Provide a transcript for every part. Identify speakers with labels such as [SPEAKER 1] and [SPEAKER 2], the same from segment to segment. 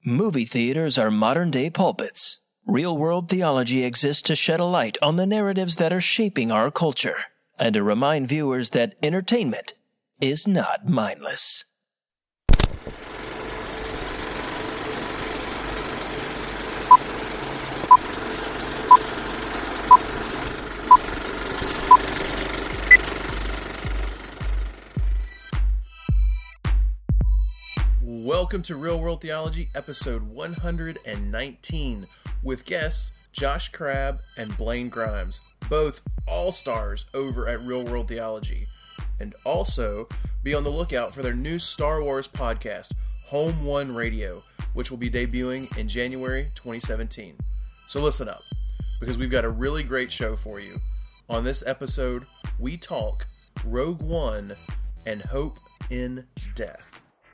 [SPEAKER 1] Movie theaters are modern-day pulpits. Real-world theology exists to shed a light on the narratives that are shaping our culture, and to remind viewers that entertainment is not mindless.
[SPEAKER 2] Welcome to Real World Theology, episode 119, with guests Josh Crabb and Blaine Grimes, both all-stars over at Real World Theology. And also, be on the lookout for their new Star Wars podcast, Home One Radio, which will be debuting in January 2017. So listen up, because we've got a really great show for you. On this episode, we talk Rogue One and Hope in Death.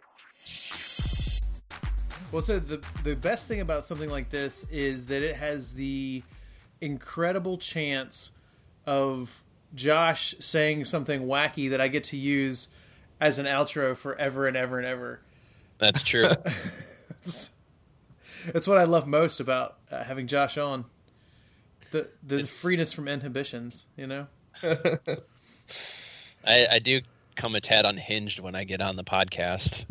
[SPEAKER 3] Well, so the best thing about something like this is that it has the incredible chance of Josh saying something wacky that I get to use as an outro forever and ever and ever.
[SPEAKER 4] That's true.
[SPEAKER 3] That's what I love most about having Josh on. The freeness from inhibitions, you know?
[SPEAKER 4] I do come a tad unhinged when I get on the podcast.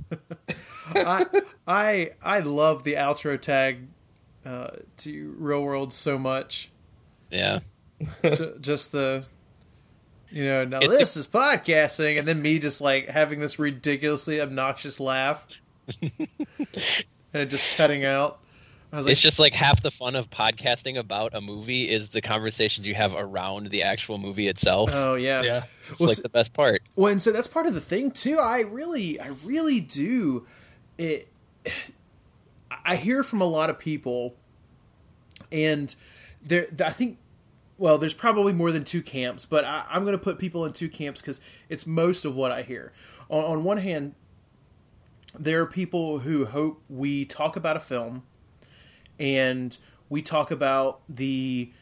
[SPEAKER 3] I love the outro tag to Real World so much.
[SPEAKER 4] Yeah.
[SPEAKER 3] Just the, now this is podcasting, and then me just like having this ridiculously obnoxious laugh and just cutting out. I was like,
[SPEAKER 4] it's just like half the fun of podcasting about a movie is the conversations you have around the actual movie itself.
[SPEAKER 3] Oh yeah.
[SPEAKER 4] Yeah. It's like the best part.
[SPEAKER 3] Well, and so that's part of the thing too. I really do. I hear from a lot of people, and I think, well, there's probably more than two camps, but I'm going to put people in two camps because it's most of what I hear. On one hand, there are people who hope we talk about a film, and we talk about the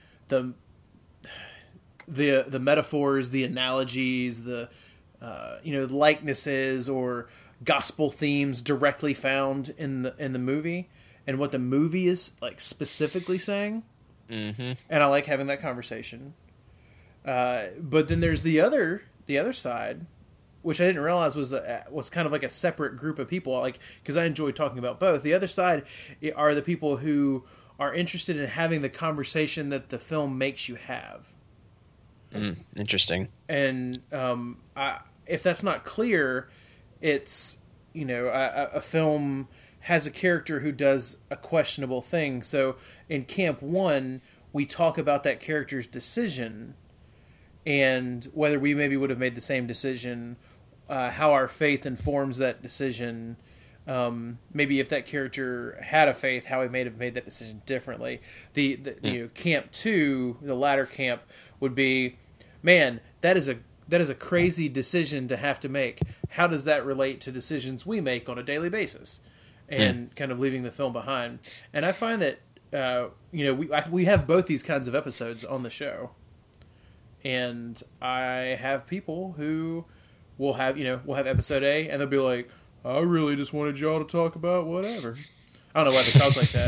[SPEAKER 3] metaphors, the analogies, the likenesses or gospel themes directly found in the movie and what the movie is like specifically saying.
[SPEAKER 4] Mm-hmm.
[SPEAKER 3] And I like having that conversation. But then there's the other side, which I didn't realize was kind of like a separate group of people, like, because I enjoy talking about both. The other side are the people who are interested in having the conversation that the film makes you have.
[SPEAKER 4] Interesting.
[SPEAKER 3] And if that's not clear, it's, a film has a character who does a questionable thing. So in Camp 1, we talk about that character's decision and whether we maybe would have made the same decision, how our faith informs that decision. Maybe if that character had a faith, how he may have made that decision differently. Camp 2, the latter camp, would be, man, that is a crazy decision to have to make. How does that relate to decisions we make on a daily basis? And kind of leaving the film behind. And I find that, we have both these kinds of episodes on the show. And I have people who will have episode A, and they'll be like, I really just wanted y'all to talk about whatever. I don't know why they talk like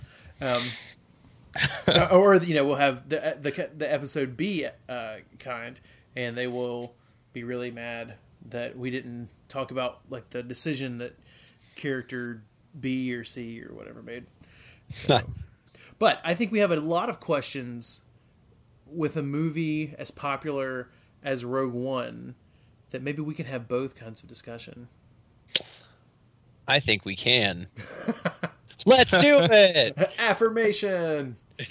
[SPEAKER 3] that. Or we'll have the episode B kind, and they will be really mad that we didn't talk about like the decision that character B or C or whatever made. So, but I think we have a lot of questions with a movie as popular as Rogue One that maybe we can have both kinds of discussion.
[SPEAKER 4] I think we can. Let's do it.
[SPEAKER 3] Affirmation.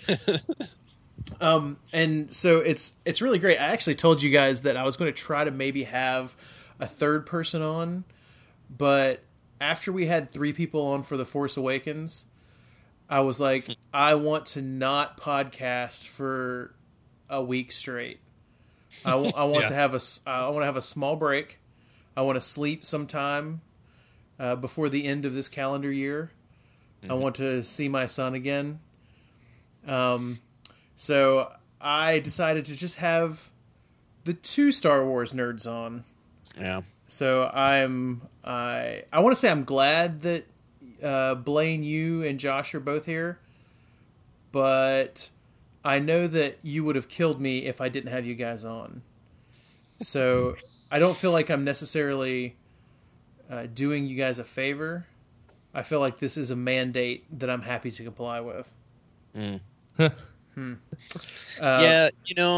[SPEAKER 3] And so it's really great. I actually told you guys that I was going to try to maybe have a third person on, but after we had 3 people on for The Force Awakens, I was like, I want to not podcast for a week straight. I want to have a small break. I want to sleep sometime before the end of this calendar year. I want to see my son again. So I decided to just have the 2 Star Wars nerds on.
[SPEAKER 4] Yeah.
[SPEAKER 3] So I want to say I'm glad that Blaine, you and Josh are both here, but I know that you would have killed me if I didn't have you guys on. So I don't feel like I'm necessarily doing you guys a favor. I feel like this is a mandate that I'm happy to comply with.
[SPEAKER 4] Yeah,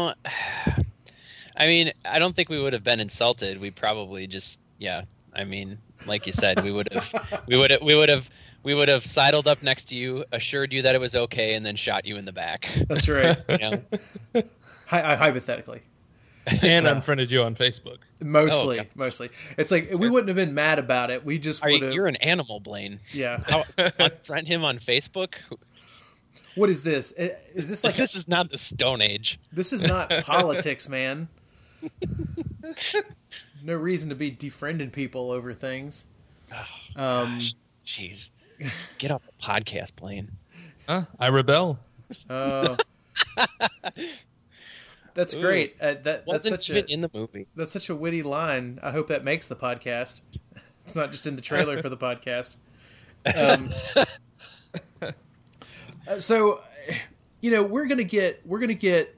[SPEAKER 4] I mean, I don't think we would have been insulted. We probably just, I mean, like you said, we would have sidled up next to you, assured you that it was okay, and then shot you in the back.
[SPEAKER 3] That's right. Hypothetically.
[SPEAKER 5] And unfriended you on Facebook.
[SPEAKER 3] Mostly. It's like, we wouldn't have been mad about it. We just would have...
[SPEAKER 4] You're an animal, Blaine.
[SPEAKER 3] Yeah.
[SPEAKER 4] Unfriend him on Facebook?
[SPEAKER 3] What is this? Is this like...
[SPEAKER 4] This is not the Stone Age.
[SPEAKER 3] This is not politics, man. No reason to be defriending people over things.
[SPEAKER 4] Gosh, jeez. Get off the podcast, Blaine.
[SPEAKER 5] I rebel.
[SPEAKER 3] That's great. That's
[SPEAKER 4] wasn't
[SPEAKER 3] such
[SPEAKER 4] even in the movie.
[SPEAKER 3] That's such a witty line. I hope that makes the podcast. It's not just in the trailer for the podcast. So, we're gonna get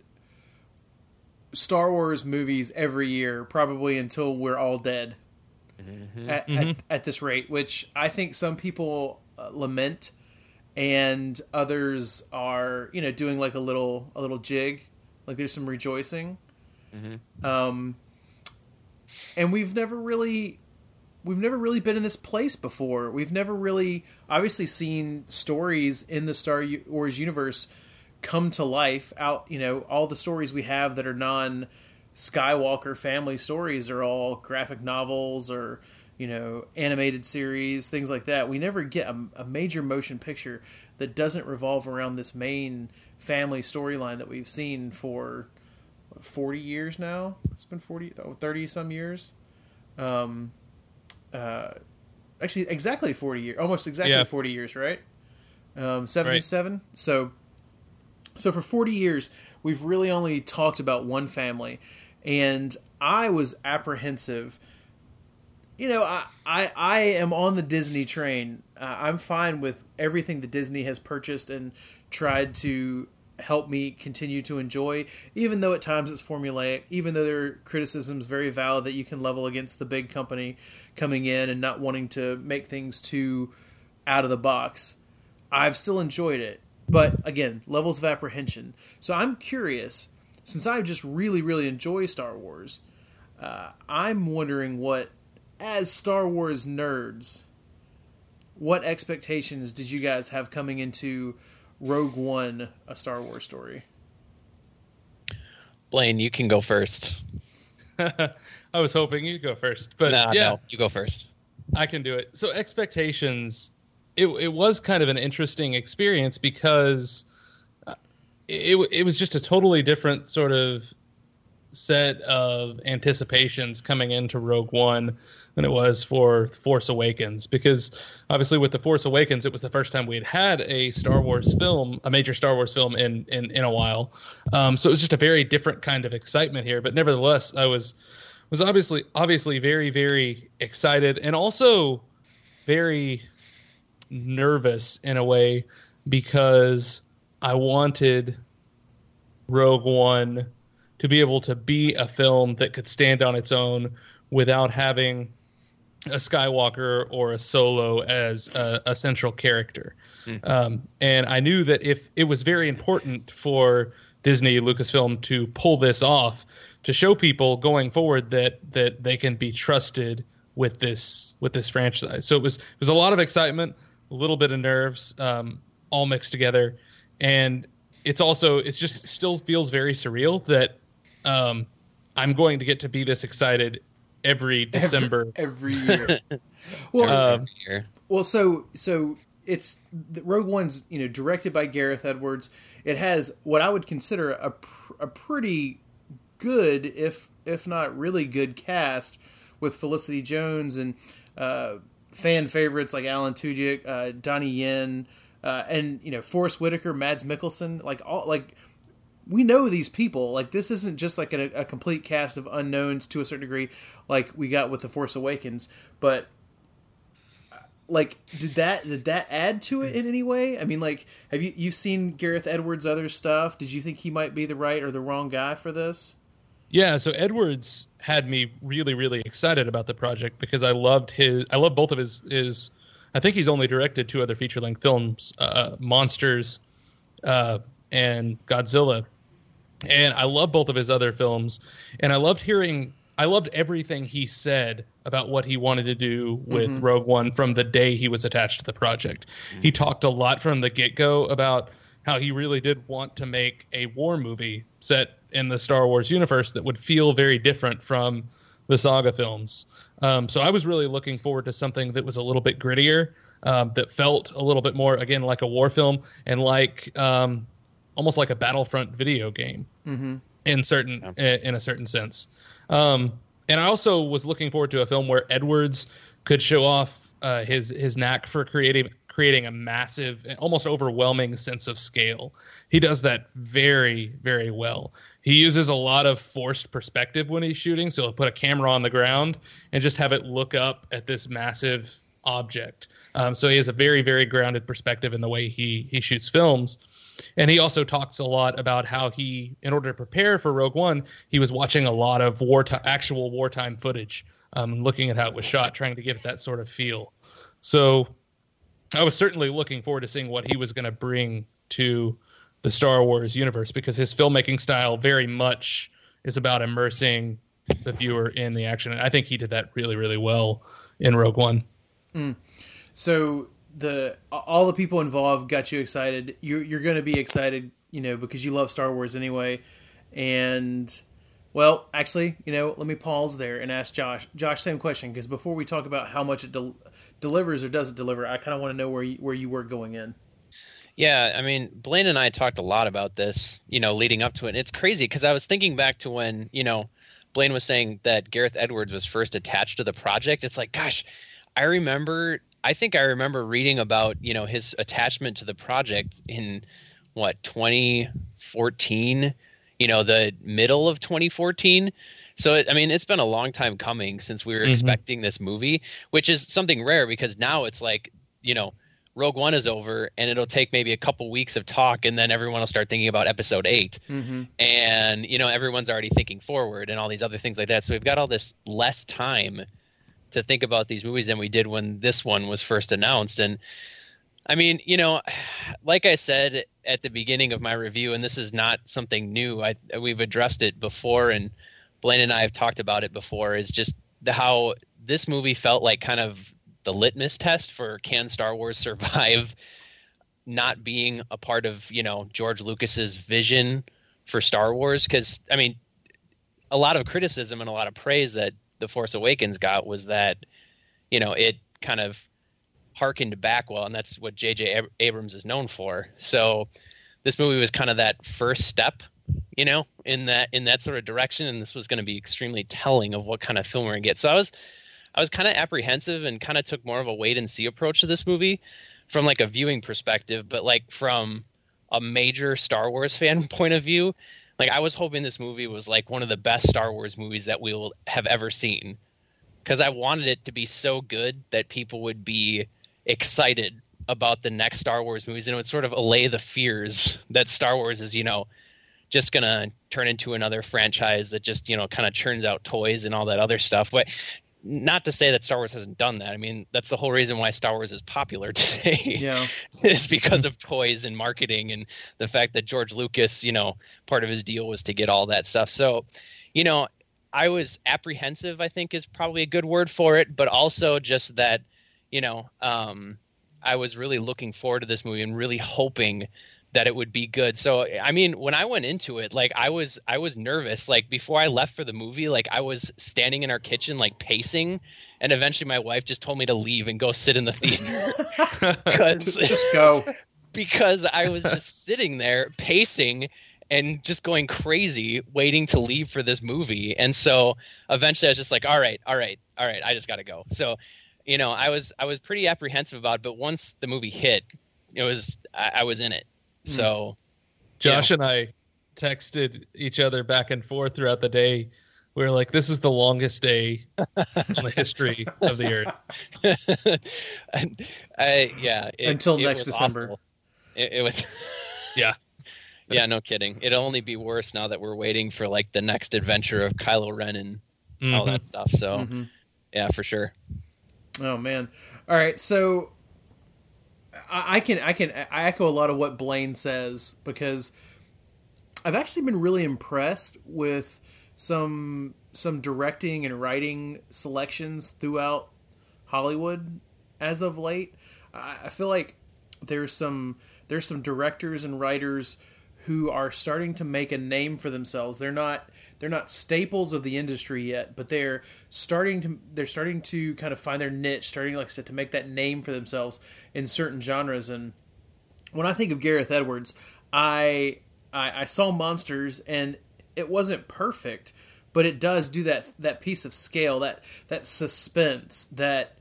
[SPEAKER 3] Star Wars movies every year, probably until we're all dead. At this rate, which I think some people lament, and others are doing like a little jig, like there's some rejoicing. And we've never really been in this place before. We've never really obviously seen stories in the Star Wars universe come to life out. All the stories we have that are non Skywalker family stories are all graphic novels or animated series, things like that. We never get a major motion picture that doesn't revolve around this main family storyline that we've seen for 40 years now. It's been 30 some years. Actually exactly 40 years, almost exactly 40 years, right? 77. Right. So for 40 years we've really only talked about one family, and I was apprehensive. I am on the Disney train. I'm fine with everything that Disney has purchased and tried to help me continue to enjoy, even though at times it's formulaic, even though there are criticisms very valid that you can level against the big company coming in and not wanting to make things too out of the box. I've still enjoyed it. But again, levels of apprehension. So I'm curious, since I just really, really enjoy Star Wars, I'm wondering what, as Star Wars nerds, what expectations did you guys have coming into Rogue One, a Star Wars story?
[SPEAKER 4] Blaine, you can go first.
[SPEAKER 5] I was hoping you'd go first, but
[SPEAKER 4] no, you go first.
[SPEAKER 5] I can do it. So expectations, it was kind of an interesting experience because it was just a totally different sort of set of anticipations coming into Rogue One than it was for Force Awakens, because obviously with The Force Awakens, it was the first time we had a Star Wars film, a major Star Wars film in a while. So it was just a very different kind of excitement here. But nevertheless, I was obviously very, very excited, and also very nervous in a way, because I wanted Rogue One to be able to be a film that could stand on its own without having a Skywalker or a Solo as a central character. And I knew that if it was very important for Disney, Lucasfilm to pull this off, to show people going forward that they can be trusted with this franchise. So it was a lot of excitement, a little bit of nerves, all mixed together. And it's just still feels very surreal that I'm going to get to be this excited every December,
[SPEAKER 3] every year. Well, so it's Rogue One's directed by Gareth Edwards. It has what I would consider a pretty good, if not really good, cast with Felicity Jones and fan favorites like Alan Tudyk, Donnie Yen, and Forrest Whitaker, Mads Mikkelsen, we know these people. Like, this isn't just like a complete cast of unknowns to a certain degree, like we got with The Force Awakens. But like, did that add to it in any way? I mean, like, have you seen Gareth Edwards' other stuff? Did you think he might be the right or the wrong guy for this?
[SPEAKER 5] Yeah, so Edwards had me really, really excited about the project because I loved both of his. I think he's only directed 2 other feature-length films, Monsters and Godzilla, and I love both of his other films. And I loved everything he said about what he wanted to do with Rogue One from the day he was attached to the project. He talked a lot from the get-go about how he really did want to make a war movie set in the Star Wars universe that would feel very different from the saga films. So I was really looking forward to something that was a little bit grittier, that felt a little bit more, again, like a war film and like almost like a Battlefront video game in a certain sense. And I also was looking forward to a film where Edwards could show off his knack for creating a massive, almost overwhelming sense of scale. He does that very, very well. He uses a lot of forced perspective when he's shooting, so he'll put a camera on the ground and just have it look up at this massive object. So he has a very, very grounded perspective in the way he shoots films. And he also talks a lot about how he, in order to prepare for Rogue One, he was watching a lot of actual wartime footage, looking at how it was shot, trying to give it that sort of feel. So I was certainly looking forward to seeing what he was going to bring to the Star Wars universe, because his filmmaking style very much is about immersing the viewer in the action. And I think he did that really, really well in Rogue One.
[SPEAKER 3] So all the people involved got you excited. You're going to be excited, because you love Star Wars anyway. And, well, actually, let me pause there and ask Josh. Josh, same question, because before we talk about how much it delivers or doesn't deliver, I kind of want to know where you were going in.
[SPEAKER 4] Yeah, I mean, Blaine and I talked a lot about this, leading up to it. And it's crazy because I was thinking back to when, Blaine was saying that Gareth Edwards was first attached to the project. It's like, gosh, I think I remember reading about, his attachment to the project in 2014, the middle of 2014. So, it's been a long time coming since we were expecting this movie, which is something rare because now it's like, Rogue One is over and it'll take maybe a couple weeks of talk and then everyone will start thinking about episode 8. And, everyone's already thinking forward and all these other things like that. So we've got all this less time to think about these movies than we did when this one was first announced. And like I said at the beginning of my review, and this is not something new, we've addressed it before and Blaine and I have talked about it before, is just how this movie felt like kind of the litmus test for can Star Wars survive not being a part of, George Lucas's vision for Star Wars. Because, a lot of criticism and a lot of praise that The Force Awakens got was that, it kind of harkened back well, and that's what J.J. Abrams is known for. So this movie was kind of that first step, in that sort of direction, and this was going to be extremely telling of what kind of film we're going to get. So I was kind of apprehensive and kind of took more of a wait and see approach to this movie from like a viewing perspective, but like from a major Star Wars fan point of view, like I was hoping this movie was like one of the best Star Wars movies that we will have ever seen, because I wanted it to be so good that people would be excited about the next Star Wars movies and it would sort of allay the fears that Star Wars is, just going to turn into another franchise that just, kind of churns out toys and all that other stuff. But not to say that Star Wars hasn't done that. That's the whole reason why Star Wars is popular today. Yeah. Is because of toys and marketing and the fact that George Lucas, part of his deal was to get all that stuff. So, I was apprehensive, I think is probably a good word for it, but also just that, I was really looking forward to this movie and really hoping that it would be good. So, when I went into it, like I was nervous, like before I left for the movie, like I was standing in our kitchen, like pacing, and eventually my wife just told me to leave and go sit in the theater because I was just sitting there pacing and just going crazy, waiting to leave for this movie. And so eventually I was just like, all right, I just got to go. So, I was pretty apprehensive about it, but once the movie hit, I was in it. So
[SPEAKER 5] Josh and I texted each other back and forth throughout the day We're like, this is the longest day in the history of the Earth.
[SPEAKER 3] Until
[SPEAKER 4] it
[SPEAKER 3] next
[SPEAKER 4] was
[SPEAKER 3] December.
[SPEAKER 4] awful. It was.
[SPEAKER 5] Yeah.
[SPEAKER 4] Yeah, no kidding. It'll only be worse now that we're waiting for like the next adventure of Kylo Ren and all that stuff. So, yeah, for sure.
[SPEAKER 3] Oh man! All right, so I echo a lot of what Blaine says, because I've actually been really impressed with some directing and writing selections throughout Hollywood as of late. I feel like there's some directors and writers who are starting to make a name for themselves. They're not staples of the industry yet, but they're starting to kind of find their niche, starting, like I said, to make that name for themselves in certain genres. And when I think of Gareth Edwards, I saw Monsters, and it wasn't perfect, but it does do that piece of scale, that suspense, that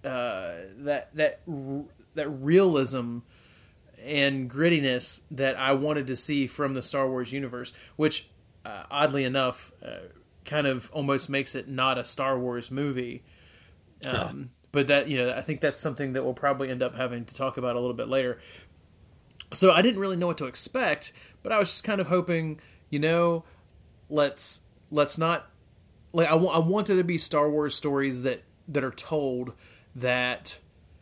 [SPEAKER 3] realism and grittiness that I wanted to see from the Star Wars universe, which oddly enough kind of almost makes it not a Star Wars movie. But that, I think that's something that we'll probably end up having to talk about a little bit later. So I didn't really know what to expect, but I was just kind of hoping, let's not, like, I want there to be Star Wars stories that are told that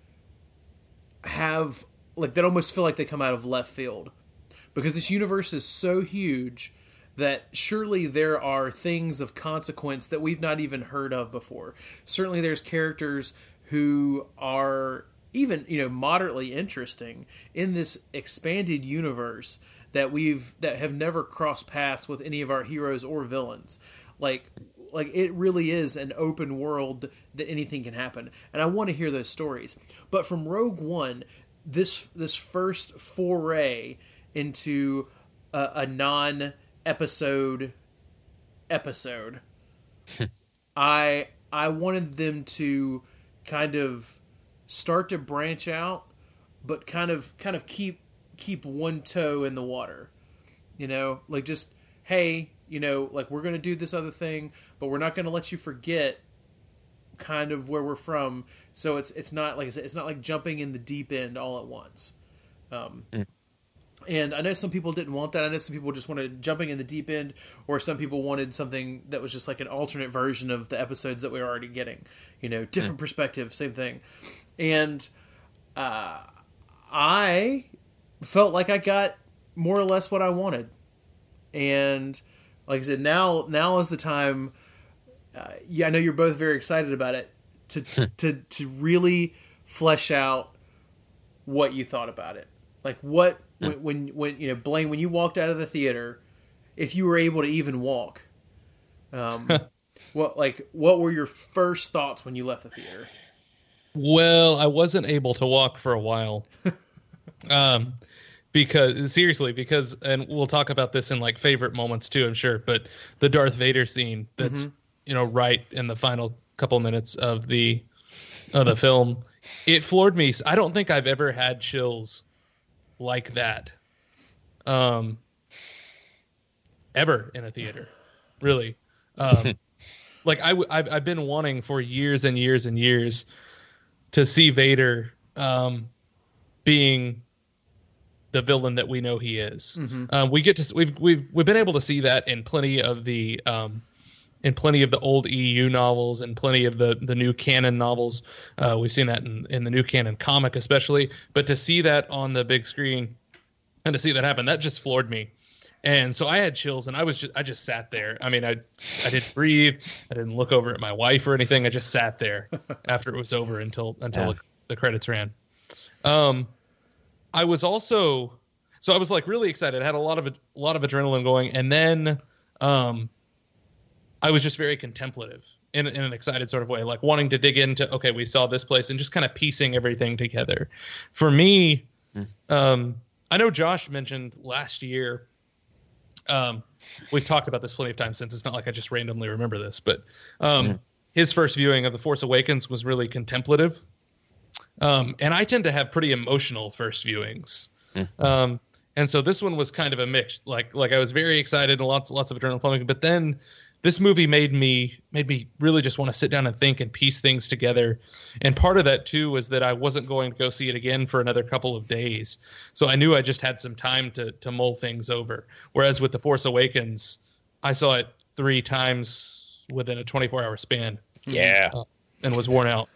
[SPEAKER 3] have, like, that almost feel like they come out of left field, because this universe is so huge that surely there are things of consequence that we've not even heard of before. Certainly there's characters who are even, moderately interesting in this expanded universe that have never crossed paths with any of our heroes or villains. Like it really is an open world that anything can happen. And I want to hear those stories. But from Rogue One, this first foray into a non-episode episode, I wanted them to kind of start to branch out, but kind of keep one toe in the water. Like, just, hey, like, we're going to do this other thing, but we're not going to let you forget kind of where we're from. So it's not, like I said, it's not like jumping in the deep end all at once. And I know some people didn't want that. I know some people just wanted jumping in the deep end, or some people wanted something that was just like an alternate version of the episodes that we were already getting. Different perspective, same thing. And I felt like I got more or less what I wanted. And like I said, now is the time. I know you're both very excited about it, to really flesh out what you thought about it. Like, what when Blaine, when you walked out of the theater, if you were able to even walk, what were your first thoughts when you left the theater?
[SPEAKER 5] Well, I wasn't able to walk for a while. Because, and we'll talk about this in like favorite moments too, I'm sure, but the Darth Vader scene that's, right in the final couple minutes of the film, it floored me. I don't think I've ever had chills like that, ever in a theater, really. Like I've been wanting for years and years and years to see Vader, being the villain that we know he is. We've been able to see that in plenty of the old EU novels and plenty of the new canon novels. We've seen that in the new canon comic especially, but to see that on the big screen and to see that happen, that just floored me. And so I had chills, and I just sat there. I mean, I didn't breathe. I didn't look over at my wife or anything. I just sat there after it was over until the credits ran. I was also, so I was like really excited. I had a lot of adrenaline going, and then I was just very contemplative in an excited sort of way, like wanting to dig into, okay, we saw this place, and just kind of piecing everything together. For me, I know Josh mentioned last year, we've talked about this plenty of times since, it's not like I just randomly remember this, but his first viewing of The Force Awakens was really contemplative. And I tend to have pretty emotional first viewings. And so this one was kind of a mix. Like I was very excited and lots of adrenaline pumping, but then this movie made me really just want to sit down and think and piece things together. And part of that too was that I wasn't going to go see it again for another couple of days. So I knew I just had some time to mull things over. Whereas with The Force Awakens, I saw it 3 times within a 24-hour span.
[SPEAKER 4] Yeah.
[SPEAKER 5] And was worn out.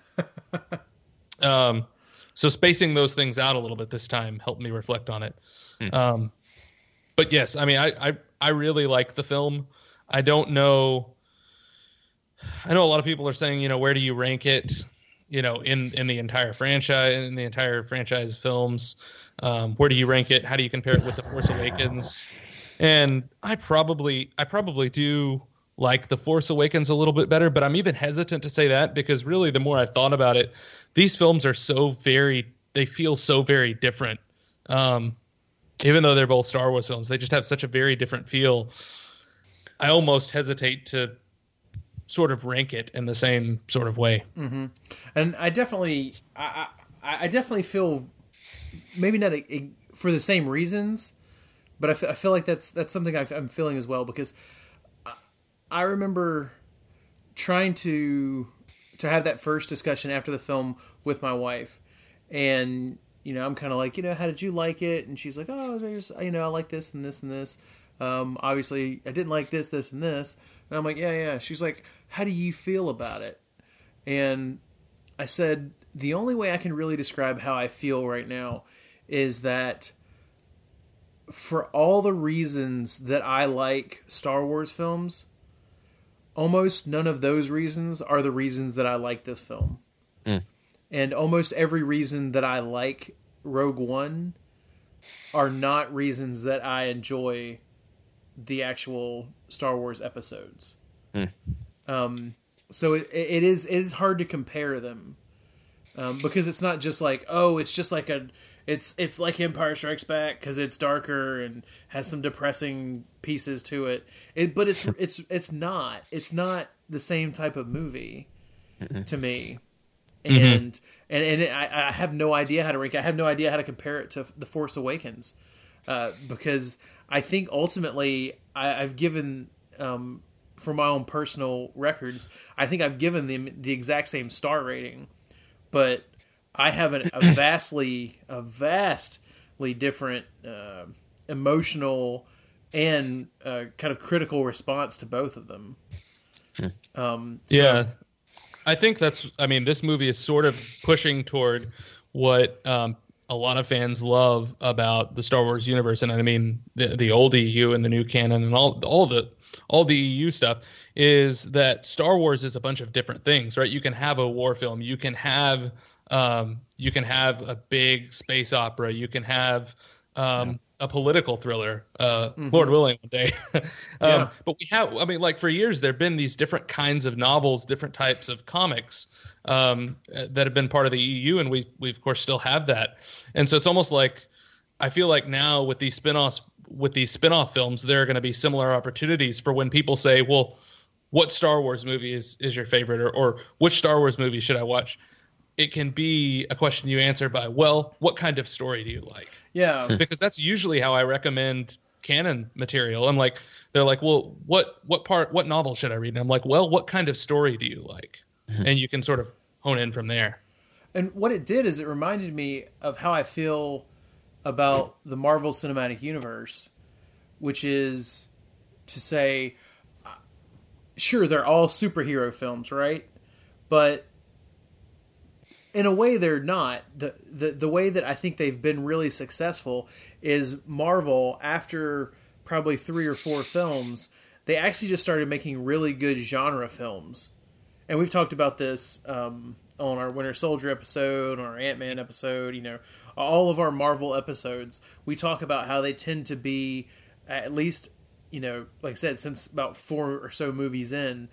[SPEAKER 5] So spacing those things out a little bit this time helped me reflect on it. But yes, I mean, I really like the film. I don't know. I know a lot of people are saying, you know, where do you rank it, you know, in the entire franchise films? Where do you rank it? How do you compare it with The Force Awakens? And I probably do like The Force Awakens a little bit better, but I'm even hesitant to say that because really the more I've thought about it, these films are they feel so very different. Even though they're both Star Wars films, they just have such a very different feel. I almost hesitate to sort of rank it in the same sort of way.
[SPEAKER 3] Mm-hmm. And I definitely feel maybe not for the same reasons, but I feel like that's something I'm feeling as well, because I remember trying to have that first discussion after the film with my wife, and you know, I'm kind of like, you know, how did you like it? And she's like, oh, there's, you know, I like this and this and this. Obviously, I didn't like this, this, and this. And I'm like, yeah. She's like, how do you feel about it? And I said, the only way I can really describe how I feel right now is that for all the reasons that I like Star Wars films, almost none of those reasons are the reasons that I like this film. And almost every reason that I like Rogue One are not reasons that I enjoy the actual Star Wars episodes. So it is hard to compare them, because it's not just like, oh, it's just like it's like Empire Strikes Back because it's darker and has some depressing pieces to it. But it's not the same type of movie to me. And I have no idea how to rank it. I have no idea how to compare it to The Force Awakens, because I think ultimately I've given, for my own personal records, I think I've given them the exact same star rating, but I have a vastly different emotional and kind of critical response to both of them.
[SPEAKER 5] Yeah. I think this movie is sort of pushing toward what a lot of fans love about the Star Wars universe. And I mean, the old EU and the new canon and all the EU stuff is that Star Wars is a bunch of different things, right? You can have a war film. You can have a big space opera. You can have a political thriller, Lord willing, one day. But we have, like for years, there have been these different kinds of novels, different types of comics that have been part of the EU, and we of course still have that. And so it's almost like, I feel like now with these spin-off films, there are going to be similar opportunities for when people say, well, what Star Wars movie is your favorite, or which Star Wars movie should I watch? It can be a question you answer by, well, what kind of story do you like?
[SPEAKER 3] Yeah.
[SPEAKER 5] Because that's usually how I recommend canon material. I'm like, they're like, well, what novel should I read? And I'm like, well, what kind of story do you like? And you can sort of hone in from there.
[SPEAKER 3] And what it did is it reminded me of how I feel about the Marvel Cinematic Universe, which is to say, sure, they're all superhero films, right? But in a way, they're not. The way that I think they've been really successful is Marvel, after probably 3 or 4 films, they actually just started making really good genre films. And we've talked about this on our Winter Soldier episode, on our Ant-Man episode, you know, all of our Marvel episodes. We talk about how they tend to be, at least, you know, like I said, since about 4 or so movies in,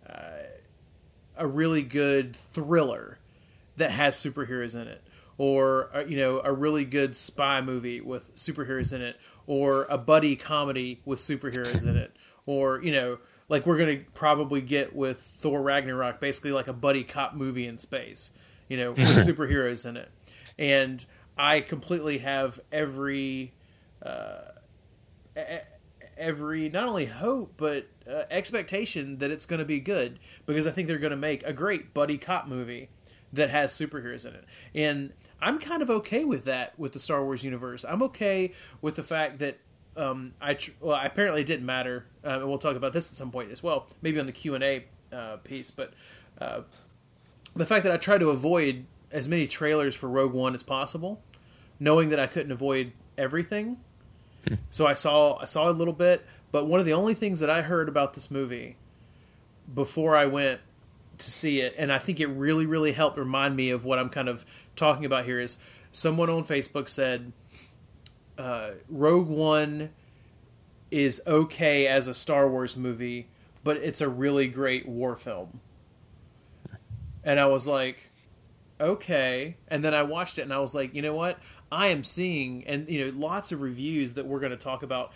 [SPEAKER 3] a really good thriller that has superheroes in it, or you know, a really good spy movie with superheroes in it, or a buddy comedy with superheroes in it, or you know, like we're gonna probably get with Thor Ragnarok, basically like a buddy cop movie in space, you know, with superheroes in it. And I completely have every every not only hope but expectation that it's going to be good, because I think they're going to make a great buddy cop movie that has superheroes in it. And I'm kind of okay with that with the Star Wars universe. I'm okay with the fact that apparently it didn't matter, and we'll talk about this at some point as well, maybe on the Q&A piece, but the fact that I tried to avoid as many trailers for Rogue One as possible, knowing that I couldn't avoid everything. So I saw a little bit, but one of the only things that I heard about this movie before I went to see it, and I think it really, really helped remind me of what I'm kind of talking about here, is someone on Facebook said Rogue One is okay as a Star Wars movie, but it's a really great war film. And I was like, okay. And then I watched it and I was like, you know what? I am seeing, and lots of reviews that we're going to talk about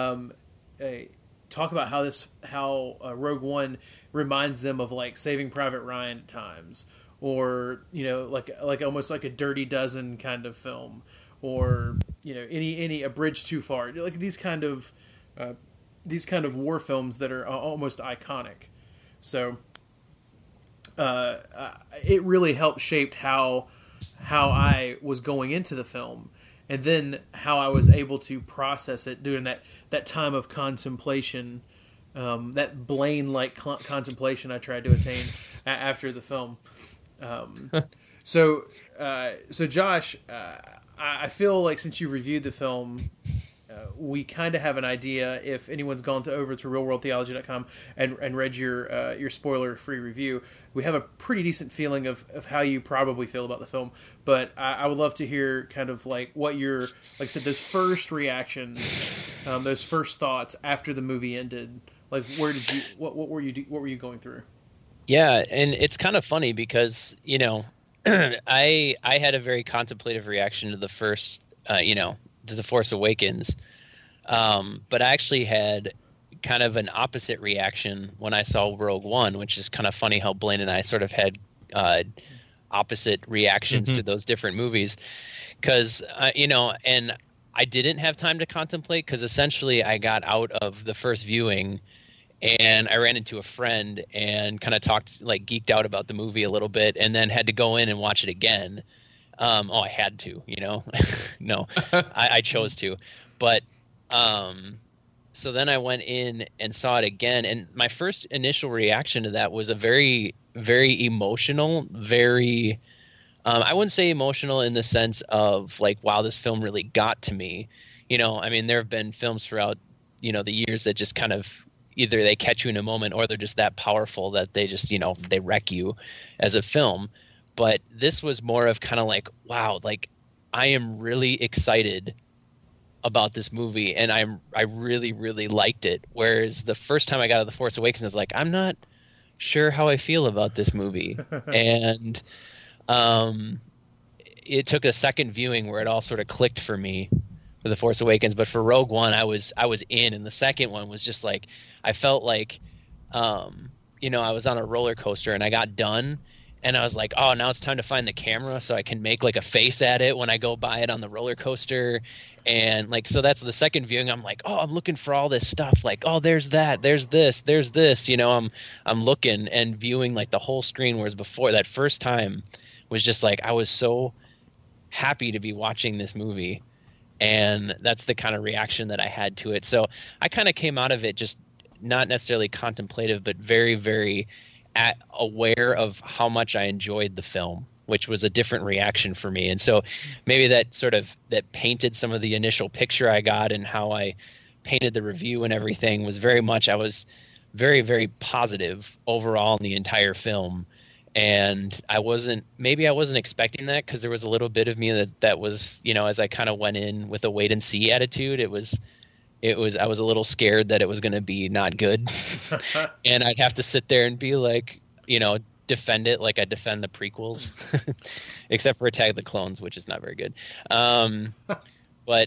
[SPEAKER 3] how Rogue One reminds them of like Saving Private Ryan at times, or like almost like a Dirty Dozen kind of film, or any A Bridge Too Far, like these kind of war films that are almost iconic. So it really helped shape how I was going into the film, and then how I was able to process it during that time of contemplation, that Blaine-like contemplation I tried to attain after the film. So Josh, I feel like since you reviewed the film, we kind of have an idea, if anyone's gone over to realworldtheology.com and read your spoiler-free review, we have a pretty decent feeling of how you probably feel about the film. But I would love to hear kind of like what your, like I said, those first reactions, those first thoughts after the movie ended. Like, what were you going through?
[SPEAKER 4] Yeah, and it's kind of funny because I had a very contemplative reaction to the first, to The Force Awakens, but I actually had kind of an opposite reaction when I saw Rogue One, which is kind of funny how Blaine and I sort of had opposite reactions to those different movies, because and I didn't have time to contemplate, because essentially I got out of the first viewing and I ran into a friend and kind of geeked out about the movie a little bit, and then had to go in and watch it again. I had to, no, I chose to, but so then I went in and saw it again, and my first initial reaction to that was a very, very emotional, very I wouldn't say emotional in the sense of like, wow, this film really got to me. I mean, there have been films throughout the years that just kind of either they catch you in a moment, or they're just that powerful that they just they wreck you as a film. But this was more of kind of like, wow, like I am really excited about this movie, and I really, really liked it. Whereas the first time I got out of The Force Awakens, I was like, I'm not sure how I feel about this movie. And it took a second viewing where it all sort of clicked for me for The Force Awakens. But for Rogue One, I was in, and the second one was just like, I felt like I was on a roller coaster, and I got done. And I was like, oh, now it's time to find the camera so I can make like a face at it when I go by it on the roller coaster. And like, so that's the second viewing. I'm like, oh, I'm looking for all this stuff. Like, oh, there's that, there's this. I'm looking and viewing like the whole screen. Whereas before, that first time was just like, I was so happy to be watching this movie. And that's the kind of reaction that I had to it. So I kind of came out of it just not necessarily contemplative, but very, very aware of how much I enjoyed the film, which was a different reaction for me. And so maybe that painted some of the initial picture I got, and how I painted the review and everything was very much, I was very, very positive overall in the entire film. And I wasn't expecting that, because there was a little bit of me that was, as I kind of went in with a wait and see attitude, I was a little scared that it was going to be not good. And I'd have to sit there and be like, defend it like I defend the prequels, except for Attack of the Clones, which is not very good. But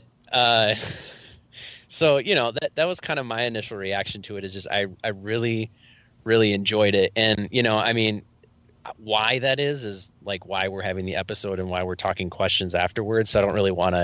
[SPEAKER 4] so, that was kind of my initial reaction to it, is just, I really, really enjoyed it. And, I mean, why that is like why we're having the episode and why we're talking questions afterwards. So I don't really want to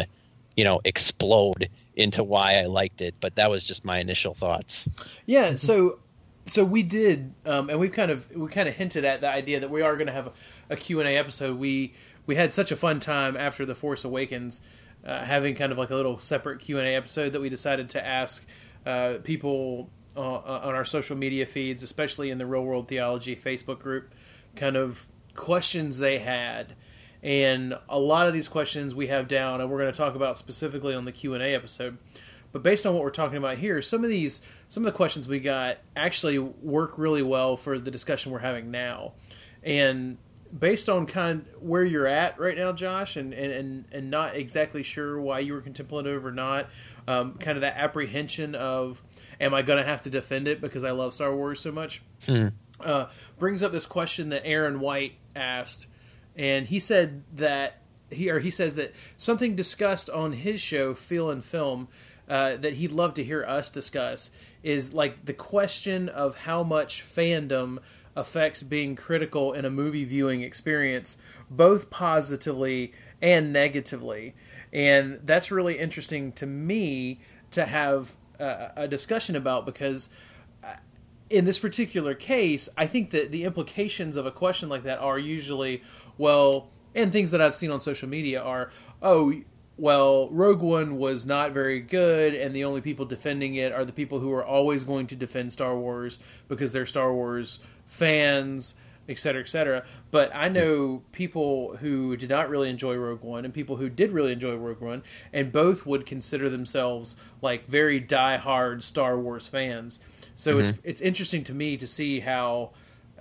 [SPEAKER 4] explode into why I liked it. But that was just my initial thoughts.
[SPEAKER 3] Yeah, so we did, and we kind of hinted at the idea that we are going to have a Q&A episode. We had such a fun time after The Force Awakens, having kind of like a little separate Q&A episode that we decided to ask people on our social media feeds, especially in the Real World Theology Facebook group, kind of questions they had. And a lot of these questions we have down, and we're going to talk about specifically on the Q&A episode. But based on what we're talking about here, some of the questions we got actually work really well for the discussion we're having now. And based on kind of where you're at right now, Josh, and not exactly sure why you were contemplative or not, kind of that apprehension of, am I going to have to defend it because I love Star Wars so much? Brings up this question that Aaron White asked, and he said that he says that something discussed on his show, Feel and Film, that he'd love to hear us discuss is like the question of how much fandom affects being critical in a movie viewing experience, both positively and negatively. And that's really interesting to me to have a discussion about, because in this particular case, I think that the implications of a question like that are usually, well, and things that I've seen on social media are, well, Rogue One was not very good, and the only people defending it are the people who are always going to defend Star Wars because they're Star Wars fans, etc., etc. But I know people who did not really enjoy Rogue One and people who did really enjoy Rogue One, and both would consider themselves like very die-hard Star Wars fans. So it's interesting to me to see how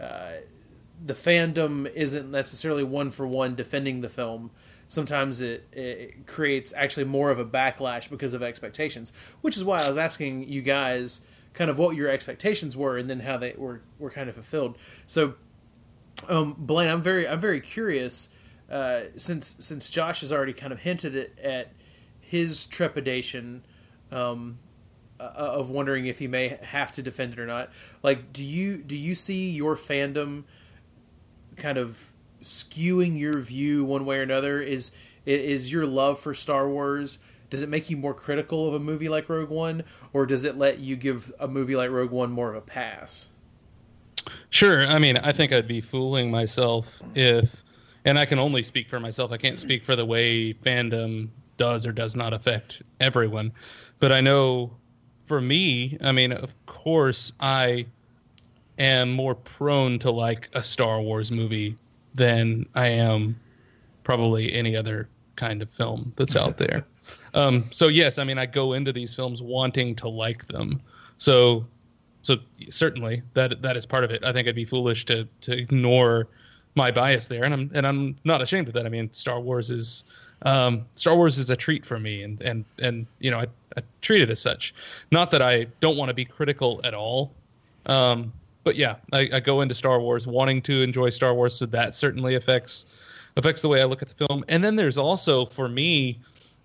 [SPEAKER 3] the fandom isn't necessarily one-for-one defending the film. Sometimes it creates actually more of a backlash because of expectations, which is why I was asking you guys kind of what your expectations were and then how they were kind of fulfilled. So, Blaine, I'm very curious, since Josh has already kind of hinted at his trepidation of wondering if he may have to defend it or not. Like, do you see your fandom kind of skewing your view one way or another? Is your love for Star Wars, does it make you more critical of a movie like Rogue One, or does it let you give a movie like Rogue One more of a pass?
[SPEAKER 5] Sure. I mean, I think I'd be fooling myself if, and I can only speak for myself, I can't speak for the way fandom does or does not affect everyone, but I know for me, I mean, of course, I am more prone to like a Star Wars movie than I am probably any other kind of film that's out there. So yes, I mean, I go into these films wanting to like them. So certainly that is part of it. I think I'd be foolish to ignore my bias there, and I'm not ashamed of that. I mean, Star Wars is a treat for me, and you know, I treat it as such. Not that I don't want to be critical at all. But yeah, I go into Star Wars wanting to enjoy Star Wars, so that certainly affects the way I look at the film. And then there's also, for me,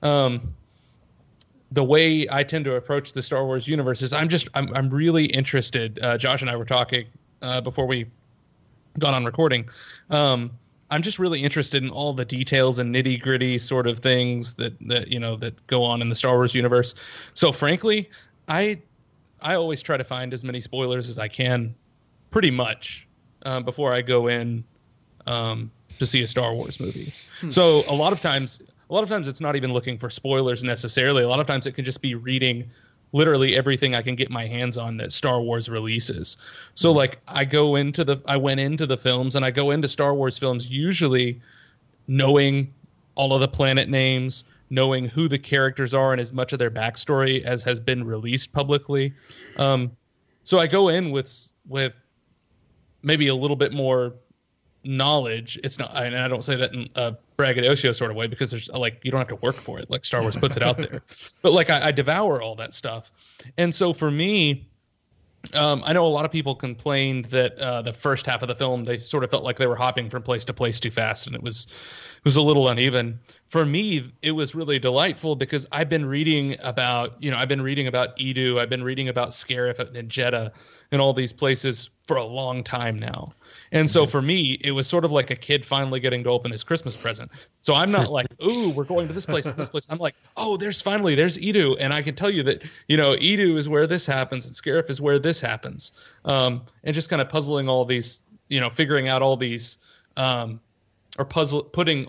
[SPEAKER 5] the way I tend to approach the Star Wars universe is I'm really interested. Josh and I were talking before we got on recording. I'm just really interested in all the details and nitty gritty sort of things that go on in the Star Wars universe. So frankly, I always try to find as many spoilers as I can, pretty much, before I go in to see a Star Wars movie. So a lot of times it's not even looking for spoilers necessarily. A lot of times it can just be reading literally everything I can get my hands on that Star Wars releases. So like I went into the films, and I go into Star Wars films usually knowing all of the planet names, knowing who the characters are and as much of their backstory as has been released publicly. So I go in with maybe a little bit more knowledge. It's not, and I don't say that in a braggadocio sort of way, because there's like, you don't have to work for it. Like Star Wars puts it out there, but like I devour all that stuff. And so for me, I know a lot of people complained that the first half of the film, they sort of felt like they were hopping from place to place too fast, and it was a little uneven. For me, it was really delightful because I've been reading about Edu, I've been reading about Scarif and Jeddah and all these places for a long time now. And so for me, it was sort of like a kid finally getting to open his Christmas present. So I'm not like, ooh, we're going to this place and this place. I'm like, oh, there's Edu. And I can tell you that, Edu is where this happens and Scarif is where this happens. And just kind of puzzling all these, figuring out all these, putting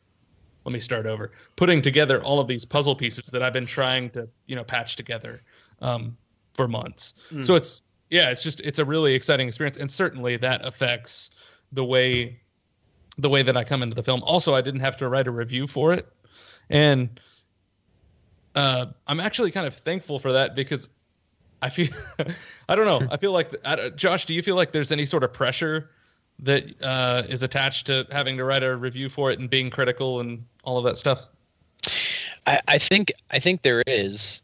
[SPEAKER 5] together all of these puzzle pieces that I've been trying to, patch together for months. So it's a really exciting experience, and certainly that affects the way that I come into the film. Also, I didn't have to write a review for it, and I'm actually kind of thankful for that, because I feel I don't know. I feel like Josh, do you feel like there's any sort of pressure that is attached to having to write a review for it and being critical and all of that stuff?
[SPEAKER 4] I think there is.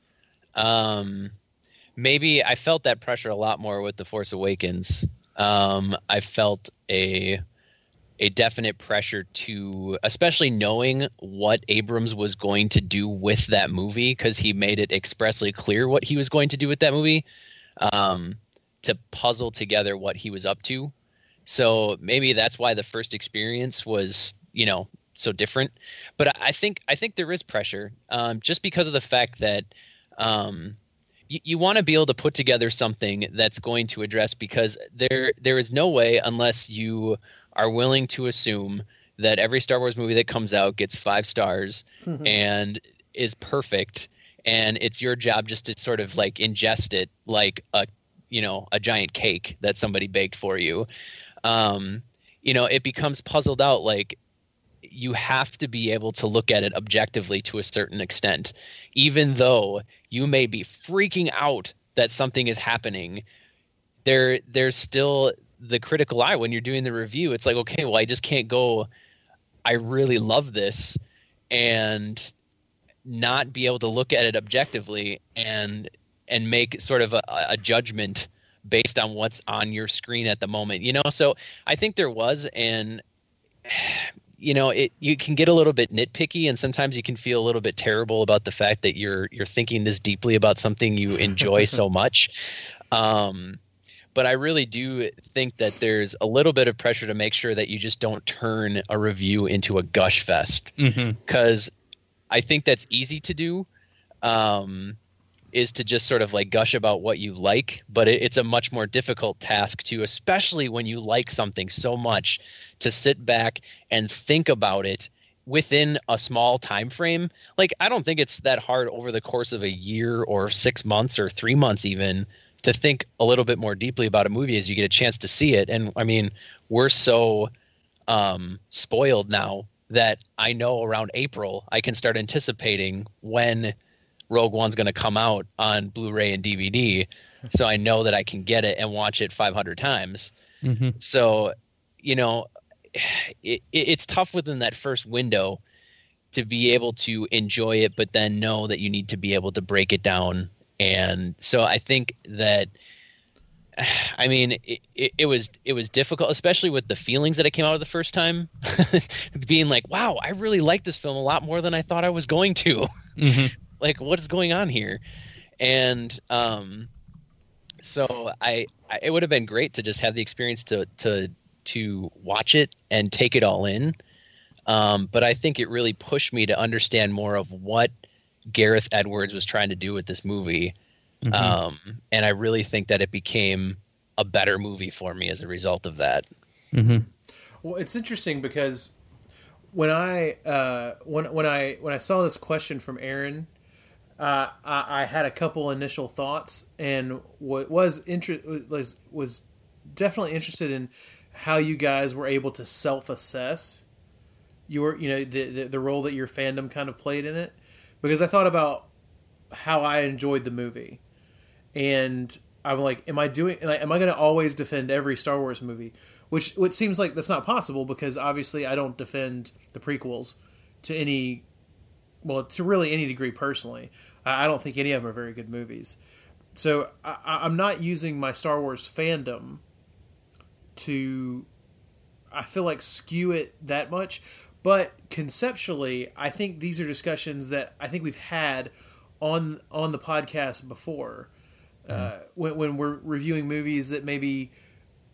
[SPEAKER 4] Maybe I felt that pressure a lot more with The Force Awakens. I felt a definite pressure to, especially knowing what Abrams was going to do with that movie, because he made it expressly clear what he was going to do with that movie, to puzzle together what he was up to. So maybe that's why the first experience was, so different. But I think there is pressure, just because of the fact that you want to be able to put together something that's going to address, because there is no way, unless you are willing to assume that every Star Wars movie that comes out gets 5 stars and is perfect, and it's your job just to sort of like ingest it like a giant cake that somebody baked for you. It becomes puzzled out. Like, you have to be able to look at it objectively to a certain extent, even though you may be freaking out that something is happening. There's still the critical eye when you're doing the review. It's like, okay, well, I just can't go, I really love this, and not be able to look at it objectively and make sort of a judgment based on what's on your screen at the moment. So I think there was, and you can get a little bit nitpicky, and sometimes you can feel a little bit terrible about the fact that you're thinking this deeply about something you enjoy so much. But I really do think that there's a little bit of pressure to make sure that you just don't turn a review into a gush fest, because I think that's easy to do, is to just sort of like gush about what you like, but it's a much more difficult task to, especially when you like something so much, to sit back and think about it within a small time frame. Like, I don't think it's that hard over the course of a year or 6 months or 3 months even to think a little bit more deeply about a movie as you get a chance to see it. And I mean, we're so spoiled now that I know around April I can start anticipating when Rogue One's going to come out on Blu-ray and DVD, so I know that I can get it and watch it 500 times. So, it's tough within that first window to be able to enjoy it, but then know that you need to be able to break it down. And so I think that, I mean, it was difficult, especially with the feelings that it came out of the first time, being like, wow, I really like this film a lot more than I thought I was going to. Like, what is going on here? And so it would have been great to just have the experience to watch it and take it all in. But I think it really pushed me to understand more of what Gareth Edwards was trying to do with this movie. And I really think that it became a better movie for me as a result of that.
[SPEAKER 3] Well, it's interesting because when I saw this question from Aaron, I had a couple initial thoughts, and what was definitely interested in how you guys were able to self-assess the role that your fandom kind of played in it, because I thought about how I enjoyed the movie, and I'm like, am I going to always defend every Star Wars movie? Which seems like that's not possible, because obviously I don't defend the prequels to really any degree personally. I don't think any of them are very good movies. So I'm not using my Star Wars fandom to, I feel like, skew it that much. But conceptually, I think these are discussions that I think we've had on the podcast before. When we're reviewing movies that maybe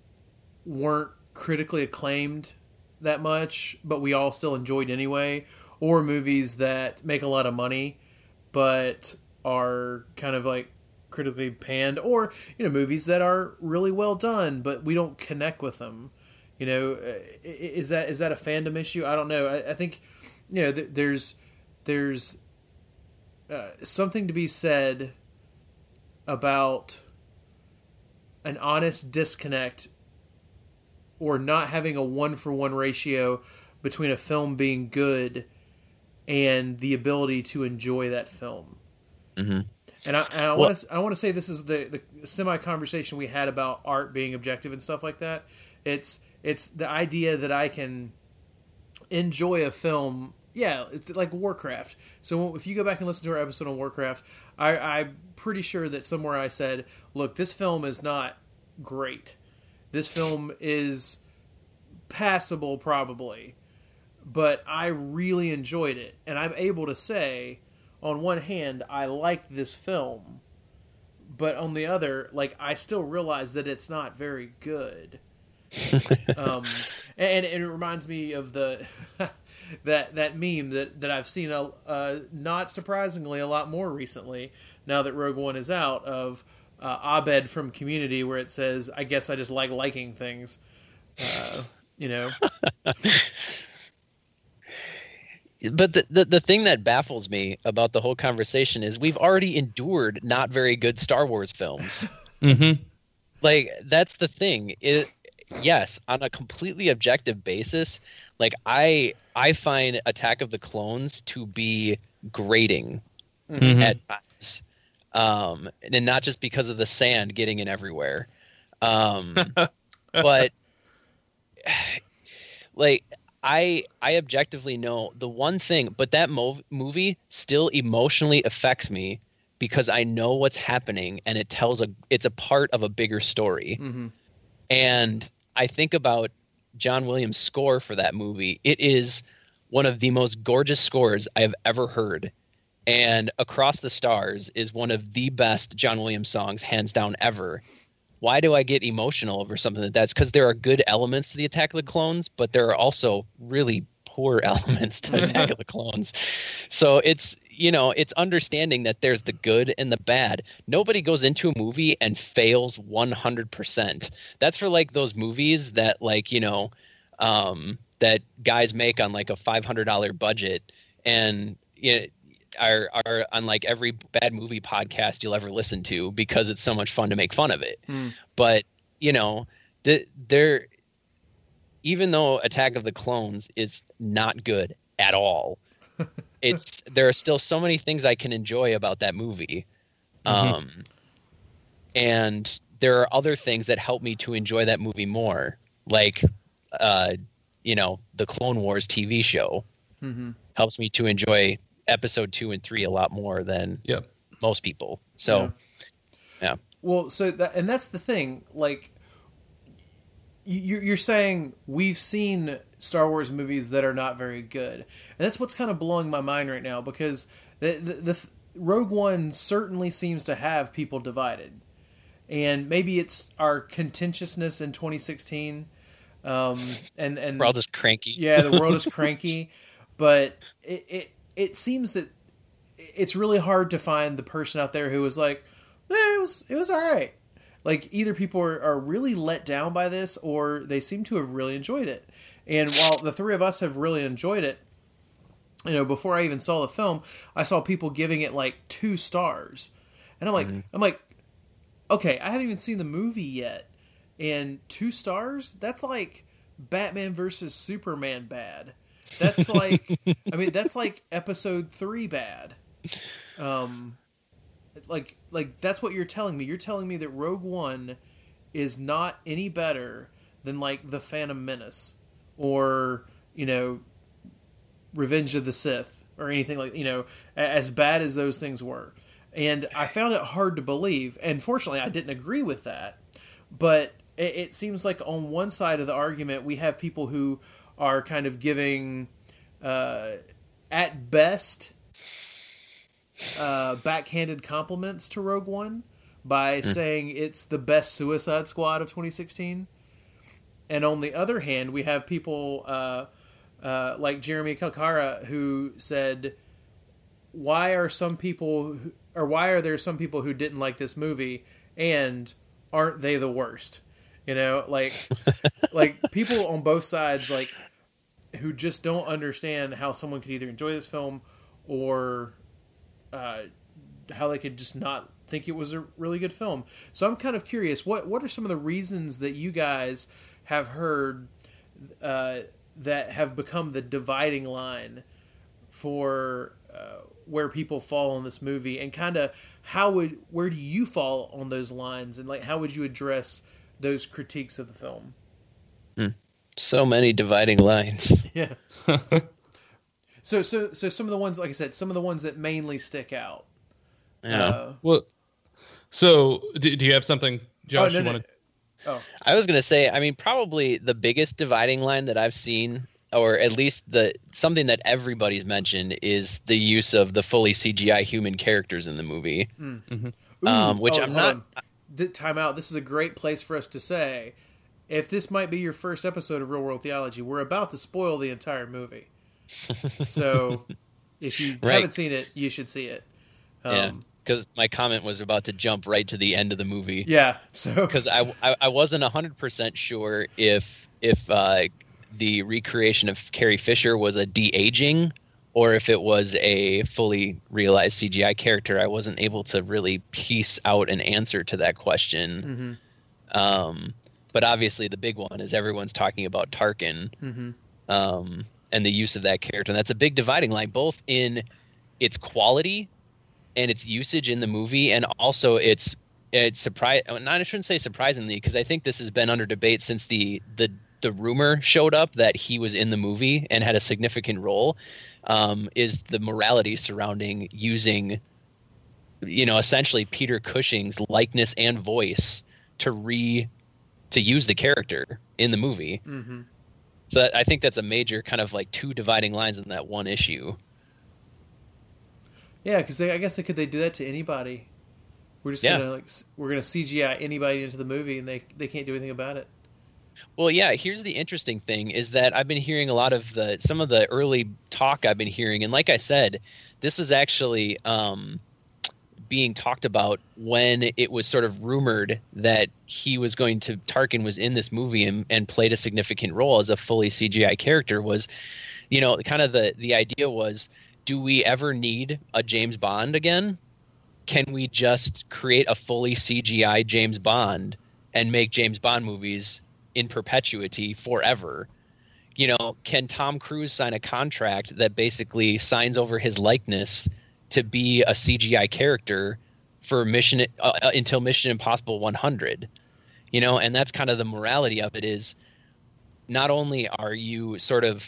[SPEAKER 3] weren't critically acclaimed that much, but we all still enjoyed anyway, or movies that make a lot of money but are kind of like critically panned, or movies that are really well done but we don't connect with them. Is that a fandom issue? I don't know. I think there's something to be said about an honest disconnect or not having a 1-for-1 ratio between a film being good and the ability to enjoy that film.
[SPEAKER 4] Mm-hmm.
[SPEAKER 3] And I want to say this is the semi conversation we had about art being objective and stuff like that. It's the idea that I can enjoy a film. Yeah, it's like Warcraft. So if you go back and listen to our episode on Warcraft, I'm pretty sure that somewhere I said, look, this film is not great. This film is passable probably, but I really enjoyed it. And I'm able to say, on one hand, I liked this film, but on the other, like, I still realize that it's not very good. And it reminds me of the that meme that I've seen not surprisingly a lot more recently now that Rogue One is out, of Abed from Community, where it says, I guess I just like liking things.
[SPEAKER 4] But the thing that baffles me about the whole conversation is we've already endured not very good Star Wars films.
[SPEAKER 5] Mm-hmm.
[SPEAKER 4] Like, that's the thing. Yes, on a completely objective basis, like I find Attack of the Clones to be grating at times, and not just because of the sand getting in everywhere, but like I objectively know the one thing, but that movie still emotionally affects me because I know what's happening and it's a part of a bigger story.
[SPEAKER 3] Mm-hmm.
[SPEAKER 4] And I think about John Williams' score for that movie. It is one of the most gorgeous scores I have ever heard. And Across the Stars is one of the best John Williams songs, hands down, ever. Why do I get emotional over something like that? It's because there are good elements to the Attack of the Clones, but there are also really poor elements to Attack of the Clones. So it's understanding that there's the good and the bad. Nobody goes into a movie and fails 100%. That's for like those movies that that guys make on like a $500 budget and are on like every bad movie podcast you'll ever listen to because it's so much fun to make fun of it. But even though Attack of the Clones is not good at all, there are still so many things I can enjoy about that movie. And there are other things that help me to enjoy that movie more, like the Clone Wars TV show helps me to enjoy episode 2 and 3 a lot more than most people. So yeah.
[SPEAKER 3] Well, that's the thing. Like, you're saying we've seen Star Wars movies that are not very good, and that's what's kind of blowing my mind right now, because the Rogue One certainly seems to have people divided, and maybe it's our contentiousness in 2016, and
[SPEAKER 4] we're all just cranky.
[SPEAKER 3] Yeah, the world is cranky, but it seems that it's really hard to find the person out there who was like, it was all right. Like, either people are really let down by this, or they seem to have really enjoyed it. And while the three of us have really enjoyed it, before I even saw the film, I saw people giving it like 2 stars, and I'm like, okay, I haven't even seen the movie yet, and 2 stars? That's like Batman versus Superman bad. That's like, that's like episode 3 bad. Like that's what you're telling me. You're telling me that Rogue One is not any better than like The Phantom Menace or, Revenge of the Sith or anything like, as bad as those things were. And I found it hard to believe. And fortunately, I didn't agree with that. But it seems like on one side of the argument, we have people who are kind of giving, at best, backhanded compliments to Rogue One by saying it's the best Suicide Squad of 2016. And on the other hand, we have people like Jeremy Kalkara who said, why are there some people who didn't like this movie, and aren't they the worst? Like people on both sides, like, who just don't understand how someone could either enjoy this film or how they could just not think it was a really good film. So I'm kind of curious, what are some of the reasons that you guys have heard that have become the dividing line for where people fall on this movie, and kind of where do you fall on those lines, and like how would you address those critiques of the film?
[SPEAKER 4] So many dividing lines.
[SPEAKER 3] Yeah. So some of the ones, like I said, some of the ones that mainly stick out.
[SPEAKER 4] Yeah.
[SPEAKER 5] Well, so do you have something, Josh?
[SPEAKER 3] No,
[SPEAKER 5] you want to?
[SPEAKER 3] Oh,
[SPEAKER 4] I was going to say, I mean, probably the biggest dividing line that I've seen, or at least something that everybody's mentioned, is the use of the fully CGI human characters in the movie. Which I'm not.
[SPEAKER 3] Time out. This is a great place for us to say, if this might be your first episode of Real World Theology, we're about to spoil the entire movie. So if you haven't seen it, you should see it.
[SPEAKER 4] Yeah, because my comment was about to jump right to the end of the movie.
[SPEAKER 3] Yeah, so
[SPEAKER 4] because I wasn't 100% sure if the recreation of Carrie Fisher was a de-aging or if it was a fully realized CGI character. I wasn't able to really piece out an answer to that question. But obviously the big one is everyone's talking about Tarkin, and the use of that character. And that's a big dividing line, both in its quality and its usage in the movie, and also it's I shouldn't say surprisingly, because I think this has been under debate since the rumor showed up that he was in the movie and had a significant role, is the morality surrounding using, essentially Peter Cushing's likeness and voice to use the character in the movie. So I think that's a major kind of like two dividing lines in that one issue.
[SPEAKER 3] Yeah, because I guess they do that to anybody. We're just gonna CGI anybody into the movie, and they can't do anything about it.
[SPEAKER 4] Well, yeah. Here's the interesting thing: is that I've been hearing a lot of some of the early talk I've been hearing, and like I said, this was actually being talked about when it was sort of rumored that Tarkin was in this movie and played a significant role as a fully CGI character. Was, kind of the idea was, do we ever need a James Bond again? Can we just create a fully CGI James Bond and make James Bond movies in perpetuity forever? Can Tom Cruise sign a contract that basically signs over his likeness to be a CGI character for until Mission Impossible 100? And that's kind of the morality of it, is not only are you sort of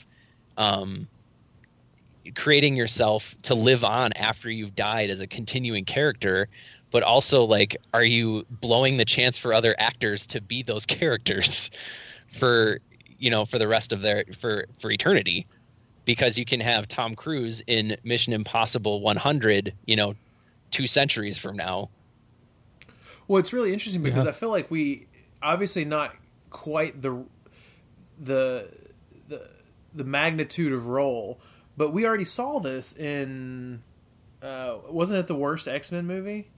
[SPEAKER 4] creating yourself to live on after you've died as a continuing character, but also, like, are you blowing the chance for other actors to be those characters for the rest of for eternity? Because you can have Tom Cruise in Mission Impossible 100, 2 centuries from now.
[SPEAKER 3] Well, it's really interesting because I feel like we obviously not quite the magnitude of role, but we already saw this in wasn't it the worst X-Men movie?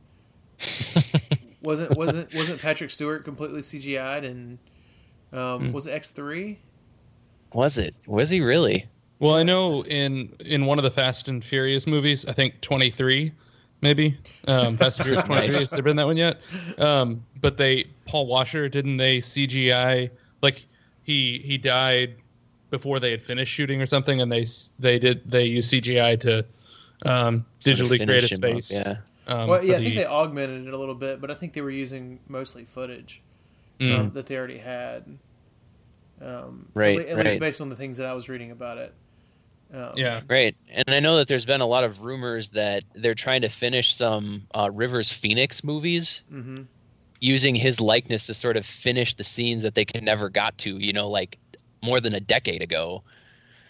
[SPEAKER 3] wasn't Patrick Stewart completely CGI'd, and was it X3?
[SPEAKER 4] Was he really?
[SPEAKER 5] Well, I know in one of the Fast and Furious movies, I think 23, maybe. Fast and Furious 23. Has there been that one yet? But Paul Washer, didn't they CGI, like he died before they had finished shooting or something, and they used CGI to digitally create a space.
[SPEAKER 3] Yeah. I think they augmented it a little bit, but I think they were using mostly footage that they already had. At least based on the things that I was reading about it.
[SPEAKER 4] Right. And I know that there's been a lot of rumors that they're trying to finish some Rivers Phoenix movies using his likeness to sort of finish the scenes that they never got to, like more than a decade ago.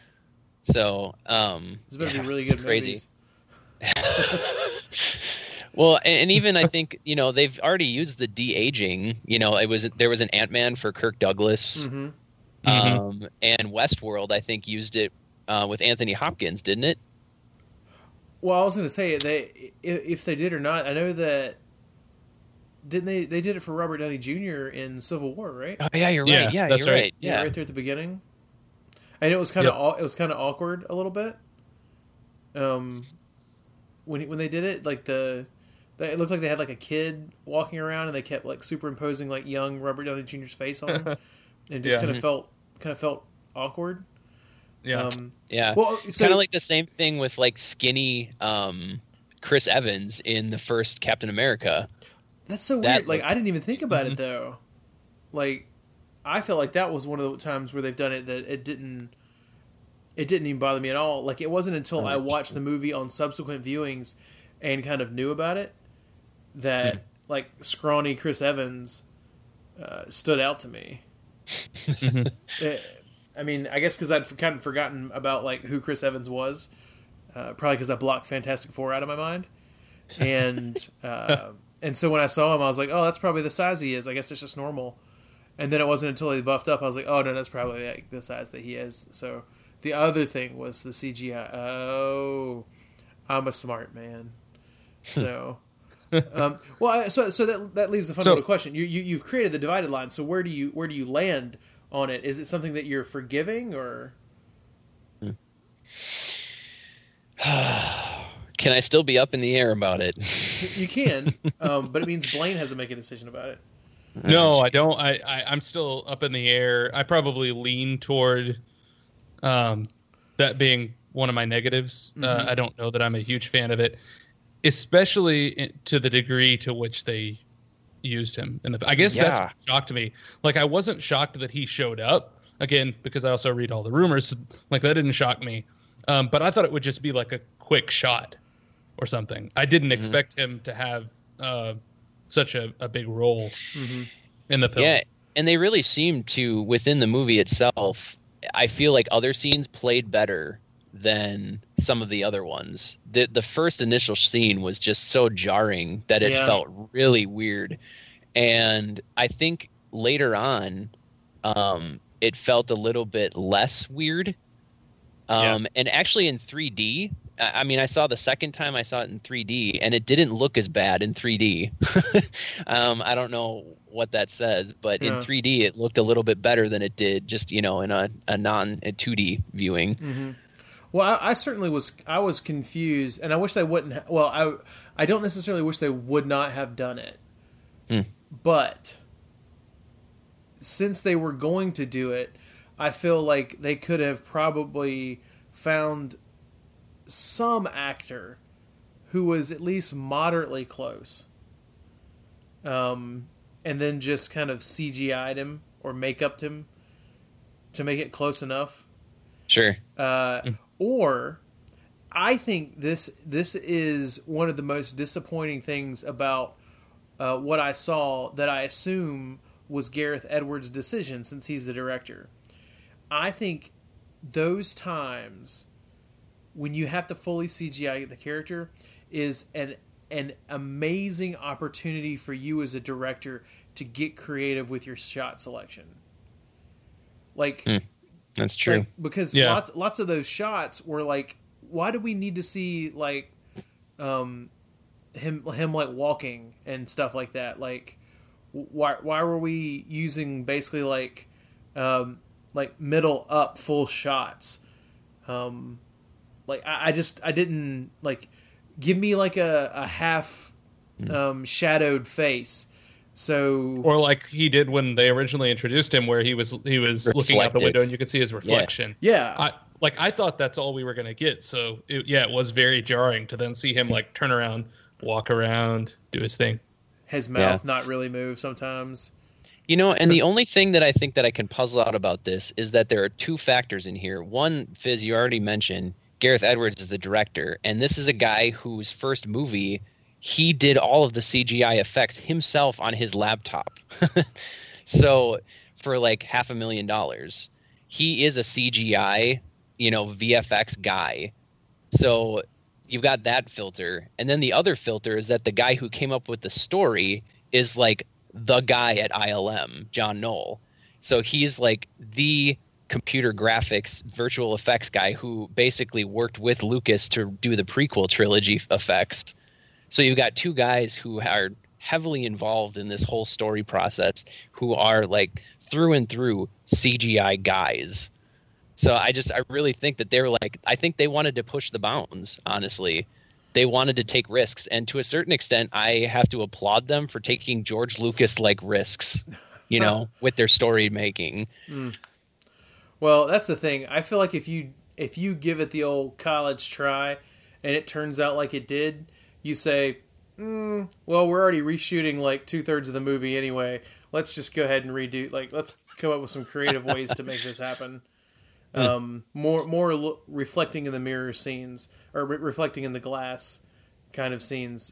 [SPEAKER 4] So
[SPEAKER 3] it's going to be really good
[SPEAKER 4] crazy.
[SPEAKER 3] movies.
[SPEAKER 4] Well, and even I think they've already used the de-aging. There was an Ant-Man for Kirk Douglas,
[SPEAKER 3] Mm-hmm.
[SPEAKER 4] and Westworld I think used it with Anthony Hopkins, didn't it?
[SPEAKER 3] Well, I was going to say if they did or not. I know that didn't they did it for Robert Downey Jr. in Civil War, right?
[SPEAKER 4] Oh yeah, you're
[SPEAKER 5] Yeah,
[SPEAKER 4] right. Yeah,
[SPEAKER 5] that's
[SPEAKER 4] you're
[SPEAKER 5] right.
[SPEAKER 4] right.
[SPEAKER 3] Yeah,
[SPEAKER 4] Yeah.
[SPEAKER 3] right there at the beginning. And it was kind of awkward a little bit. When they did it, like it looked like they had like a kid walking around, and they kept like superimposing like young Robert Downey Jr.'s face on him, and it just
[SPEAKER 5] Yeah.
[SPEAKER 3] kind of felt awkward.
[SPEAKER 5] Yeah.
[SPEAKER 4] Yeah.
[SPEAKER 3] Well, so,
[SPEAKER 4] Kind of like the same thing with like skinny Chris Evans in the first Captain America.
[SPEAKER 3] that's so
[SPEAKER 4] that
[SPEAKER 3] weird. Like
[SPEAKER 4] looked-
[SPEAKER 3] I didn't even think about it though. Like I felt like that was one of the times where they've done it that it didn't even bother me at all. Like it wasn't until I watched the movie on subsequent viewings and kind of knew about it that like scrawny Chris Evans stood out to me. I mean, I guess because I'd kind of forgotten about like who Chris Evans was, probably because I blocked Fantastic Four out of my mind, and so when I saw him, I was like, oh, that's probably the size he is. I guess it's just normal. And then it wasn't until he buffed up, I was like, oh no, that's probably like the size that he is. So the other thing was the CGI. Oh, I'm a smart man. So. So that leaves the fundamental question. You've created the divided line. So where do you land on it? Is it something that you're forgiving, or
[SPEAKER 4] Can I still be up in the air about it?
[SPEAKER 3] you can? But it means Blaine has to make a decision about it.
[SPEAKER 5] No, I don't. I'm still up in the air. I probably lean toward that being one of my negatives. I don't know that I'm a huge fan of it, especially to the degree to which they used him. I guess that's what shocked me. Like, I wasn't shocked that he showed up, again, because I also read all the rumors. Like, that didn't shock me. But I thought it would just be like a quick shot or something. I didn't expect him to have such a big role in the film.
[SPEAKER 4] Yeah, and they really seemed to, within the movie itself, I feel like other scenes played better than some of the other ones. The first initial scene was just so jarring that it felt really weird. And I think later on, it felt a little bit less weird. And actually in 3D, I mean, I saw the second time I saw it in 3D, and it didn't look as bad in 3D. I don't know what that says, but in 3D, it looked a little bit better than it did just, in a 2D viewing.
[SPEAKER 3] Mm-hmm. Well, I certainly was. I was confused, and I wish they wouldn't. I don't necessarily wish they would not have done it, but since they were going to do it, I feel like they could have probably found some actor who was at least moderately close, and then just kind of CGI'd him or make-up'd him to make it close enough.
[SPEAKER 4] Sure.
[SPEAKER 3] Or I think this is one of the most disappointing things about what I saw that I assume was Gareth Edwards' decision, since he's the director. I think those times when you have to fully CGI the character is an amazing opportunity for you as a director to get creative with your shot selection. Like,
[SPEAKER 4] that's true.
[SPEAKER 3] like, because lots of those shots were like, why do we need to see like him like walking and stuff like that? Like, why were we using basically like middle up full shots? Like I didn't like, give me like a half shadowed face. So,
[SPEAKER 5] or like he did when they originally introduced him, where he was looking out the window and you could see his reflection.
[SPEAKER 3] Yeah.
[SPEAKER 5] I thought that's all we were going to get. So it was very jarring to then see him like turn around, walk around, do his thing.
[SPEAKER 3] His mouth not really move sometimes.
[SPEAKER 4] And the only thing that I think that I can puzzle out about this is that there are two factors in here. One, Fizz, you already mentioned, Gareth Edwards is the director, and this is a guy whose first movie, he did all of the CGI effects himself on his laptop. So for like $500,000, he is a CGI, VFX guy. So you've got that filter, and then the other filter is that the guy who came up with the story is like the guy at ILM, John Knoll. So he's like the computer graphics virtual effects guy who basically worked with Lucas to do the prequel trilogy effects. So you've got two guys who are heavily involved in this whole story process, who are like through and through CGI guys. So I really think that they're like, I think they wanted to push the bounds, honestly. They wanted to take risks. And to a certain extent, I have to applaud them for taking George Lucas like risks, you know, with their story making.
[SPEAKER 3] Well, that's the thing. I feel like if you give it the old college try and it turns out like it did, you say, well, we're already reshooting like 2/3 of the movie anyway. Let's just go ahead and redo, like, let's come up with some creative ways to make this happen. More reflecting in the mirror scenes, or reflecting in the glass kind of scenes.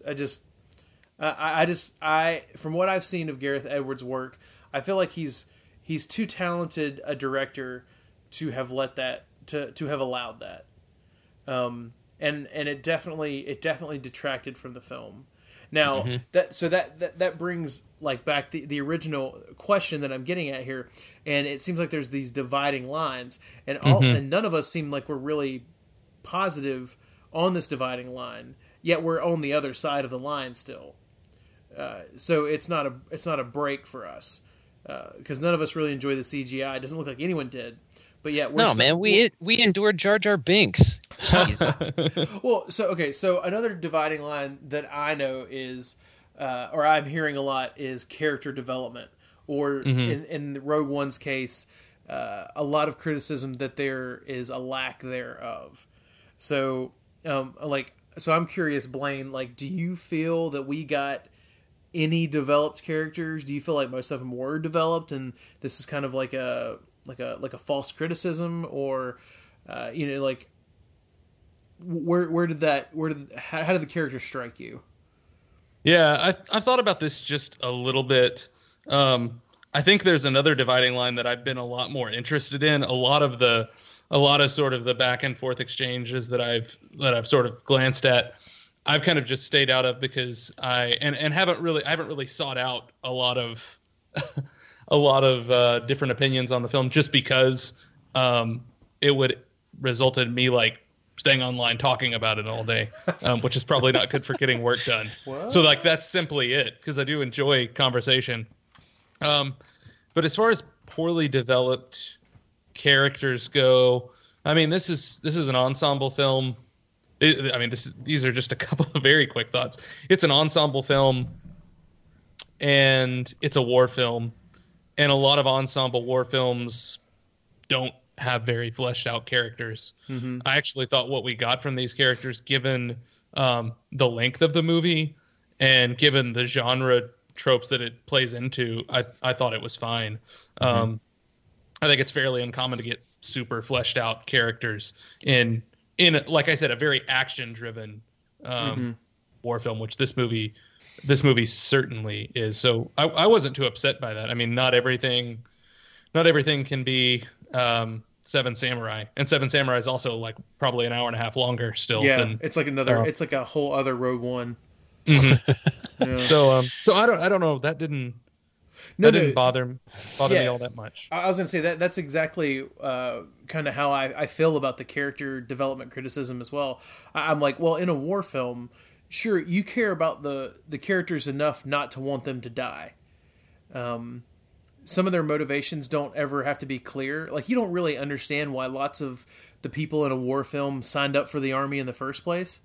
[SPEAKER 3] I from what I've seen of Gareth Edwards' work, I feel like he's too talented a director to have let that to have allowed that. And it definitely detracted from the film. Now that brings like back the original question that I'm getting at here, and it seems like there's these dividing lines, and and none of us seem like we're really positive on this dividing line, yet we're on the other side of the line still. So it's not a break for us, because none of us really enjoy the CGI. It doesn't look like anyone did. But yeah,
[SPEAKER 4] we endured Jar Jar Binks. Jeez.
[SPEAKER 3] Well, so another dividing line that I know is, or I'm hearing a lot, is character development, or in Rogue One's case, a lot of criticism that there is a lack thereof. So, so I'm curious, Blaine, like, do you feel that we got any developed characters? Do you feel like most of them were developed, and this is kind of like a false criticism, or how did the character strike you?
[SPEAKER 5] Yeah, I thought about this just a little bit. I think there's another dividing line that I've been a lot more interested in. A lot of sort of the back and forth exchanges that I've sort of glanced at, I've kind of just stayed out of, because I haven't really sought out a lot of different opinions on the film, just because it would result in me like staying online talking about it all day, which is probably not good for getting work done. What? So like that's simply it, because I do enjoy conversation. But as far as poorly developed characters go, I mean, this is an ensemble film. These are just a couple of very quick thoughts. It's an ensemble film, and it's a war film. And a lot of ensemble war films don't have very fleshed out characters. Mm-hmm. I actually thought what we got from these characters, given the length of the movie and given the genre tropes that it plays into, I thought it was fine. Mm-hmm. I think it's fairly uncommon to get super fleshed out characters in like I said, a very action driven war film, which this movie certainly is. So I wasn't too upset by that. I mean, not everything can be Seven Samurai, and Seven Samurai is also like probably an hour and a half longer still.
[SPEAKER 3] Yeah, it's like it's like a whole other Rogue One.
[SPEAKER 5] Mm-hmm. Yeah. So I don't know. That didn't bother me all that much.
[SPEAKER 3] I was gonna say that's exactly kind of how I feel about the character development criticism as well. I'm like, well, in a war film, sure, you care about the characters enough not to want them to die. Some of their motivations don't ever have to be clear. Like, you don't really understand why lots of the people in a war film signed up for the army in the first place.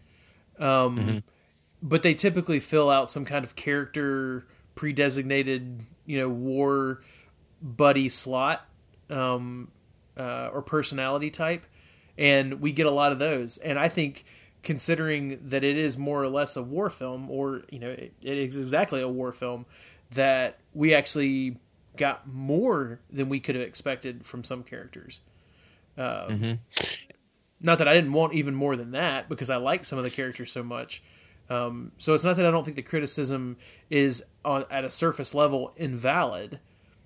[SPEAKER 3] But they typically fill out some kind of character pre-designated, war buddy slot, or personality type. And we get a lot of those. And I think, considering that it is more or less a war film, or, it is exactly a war film, that we actually got more than we could have expected from some characters. Not that I didn't want even more than that, because I like some of the characters so much. So it's not that I don't think the criticism is at a surface level invalid.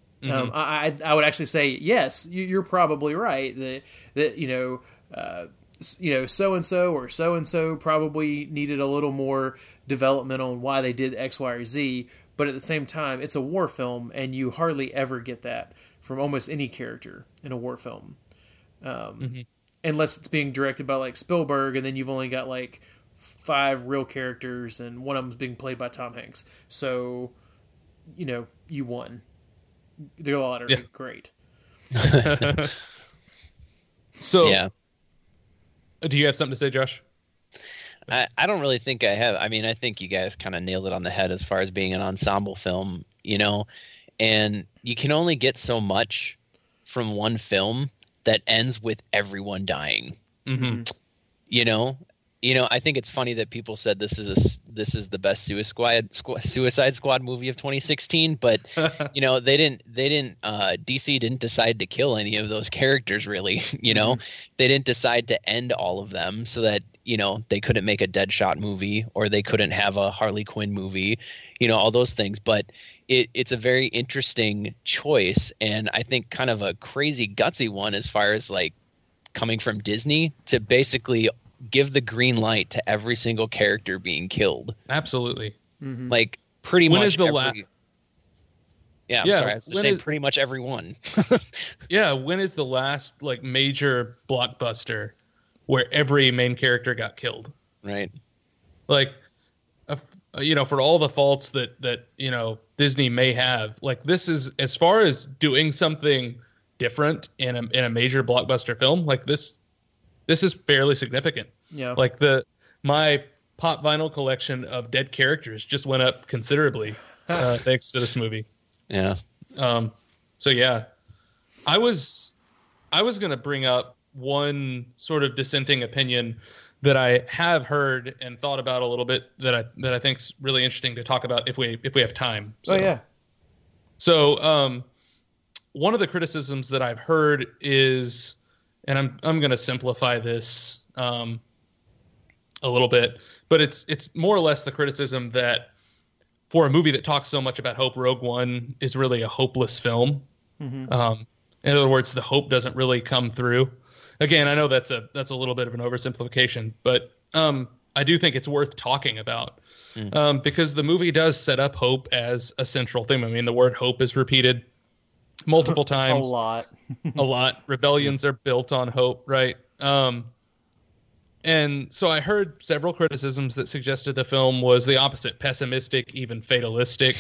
[SPEAKER 3] I would actually say, yes, you're probably right that so and so probably needed a little more development on why they did X, Y, or Z. But at the same time, it's a war film, and you hardly ever get that from almost any character in a war film, unless it's being directed by like Spielberg, and then you've only got like 5 real characters, and one of them's being played by Tom Hanks. So, you won. The lot are great.
[SPEAKER 5] So,
[SPEAKER 4] yeah.
[SPEAKER 5] Do you have something to say, Josh?
[SPEAKER 4] I don't really think I have. I mean, I think you guys kind of nailed it on the head as far as being an ensemble film, and you can only get so much from one film that ends with everyone dying.
[SPEAKER 5] Mm-hmm.
[SPEAKER 4] I think it's funny that people said this is the best Suicide Squad movie of 2016, but DC didn't decide to kill any of those characters really. They didn't decide to end all of them so that they couldn't make a Deadshot movie or they couldn't have a Harley Quinn movie, all those things. But it's a very interesting choice, and I think kind of a crazy gutsy one as far as like coming from Disney to basically give the green light to every single character being killed.
[SPEAKER 5] Absolutely.
[SPEAKER 3] Mm-hmm.
[SPEAKER 4] Like pretty
[SPEAKER 5] when
[SPEAKER 4] much
[SPEAKER 5] is the last?
[SPEAKER 4] Yeah, I'm sorry. I was saying pretty much everyone.
[SPEAKER 5] Yeah, when is the last like major blockbuster where every main character got killed?
[SPEAKER 4] Right.
[SPEAKER 5] Like, for all the faults that Disney may have, like this is as far as doing something different in a major blockbuster film. Like this is fairly significant.
[SPEAKER 3] Yeah.
[SPEAKER 5] Like my pop vinyl collection of dead characters just went up considerably thanks to this movie.
[SPEAKER 4] Yeah.
[SPEAKER 5] So yeah, I was going to bring up one sort of dissenting opinion that I have heard and thought about a little bit that I think's really interesting to talk about if we have time. So,
[SPEAKER 3] oh yeah.
[SPEAKER 5] So one of the criticisms that I've heard is, and I'm going to simplify this a little bit, but it's more or less the criticism that for a movie that talks so much about hope, Rogue One is really a hopeless film.
[SPEAKER 3] Mm-hmm.
[SPEAKER 5] In other words, the hope doesn't really come through. Again, I know that's a little bit of an oversimplification, but I do think it's worth talking about because the movie does set up hope as a central theme. I mean, the word hope is repeated multiple times. A lot. Rebellions are built on hope, right? And so I heard several criticisms that suggested the film was the opposite, pessimistic, even fatalistic.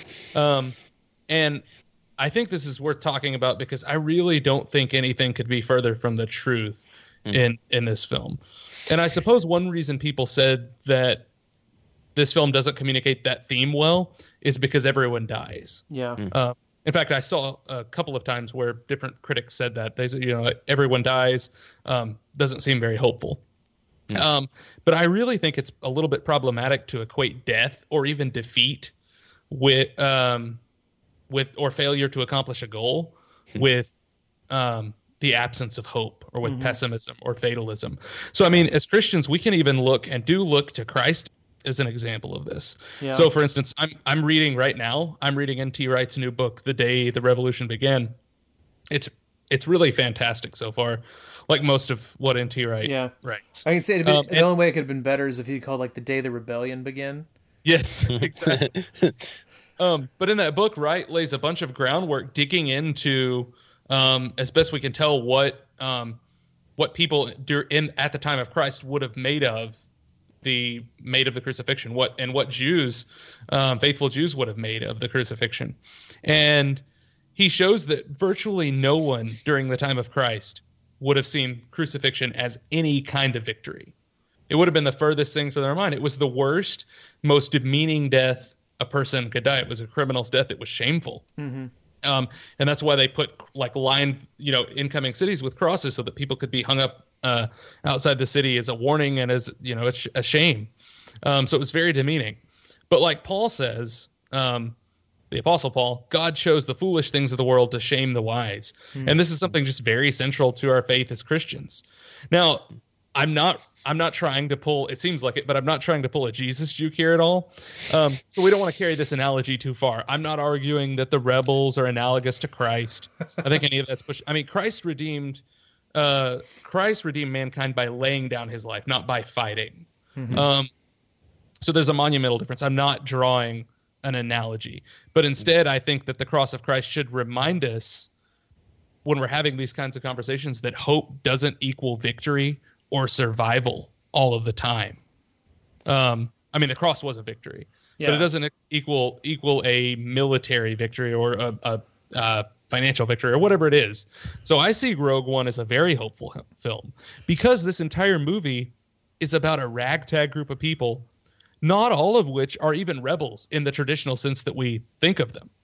[SPEAKER 5] And I think this is worth talking about because I really don't think anything could be further from the truth in this film. And I suppose one reason people said that this film doesn't communicate that theme well is because everyone dies.
[SPEAKER 3] Yeah.
[SPEAKER 5] In fact, I saw a couple of times where different critics said that. They said, everyone dies, doesn't seem very hopeful. But I really think it's a little bit problematic to equate death or even defeat with or failure to accomplish a goal with the absence of hope or with pessimism or fatalism. So, I mean, as Christians, we can even look to Christ as an example of this.
[SPEAKER 3] Yeah.
[SPEAKER 5] So, for instance, I'm reading right now. I'm reading N.T. Wright's new book, The Day the Revolution Began. It's really fantastic so far, like most of what N.T. Wright writes.
[SPEAKER 3] I can say the only way it could have been better is if he called like The Day the Rebellion Began.
[SPEAKER 5] Yes, exactly. But in that book, Wright lays a bunch of groundwork digging into, as best we can tell, what people at the time of Christ would have made of the crucifixion, what Jews, faithful Jews, would have made of the crucifixion, and he shows that virtually no one during the time of Christ would have seen crucifixion as any kind of victory. It would have been the furthest thing from their mind. It was the worst, most demeaning death a person could die. It was a criminal's death. It was shameful. Mm-hmm. And that's why they put lined, incoming cities with crosses so that people could be hung up outside the city as a warning and as, a shame. So it was very demeaning. But like Paul says, the Apostle Paul, God chose the foolish things of the world to shame the wise. Mm-hmm. And this is something just very central to our faith as Christians. Now, I'm not trying to pull, it seems like it, but I'm not trying to pull a Jesus juke here at all. So we don't want to carry this analogy too far. I'm not arguing that the rebels are analogous to Christ. I think any of that's pushed. I mean, Christ redeemed Christ redeemed mankind by laying down his life, not by fighting.
[SPEAKER 3] Mm-hmm.
[SPEAKER 5] So there's a monumental difference. I'm not drawing an analogy, but instead I think that the cross of Christ should remind us when we're having these kinds of conversations that hope doesn't equal victory or survival all of the time. I mean, the cross was a victory, but it doesn't equal a military victory or a financial victory or whatever it is. So I see Rogue One as a very hopeful film because this entire movie is about a ragtag group of people, not all of which are even rebels in the traditional sense that we think of them,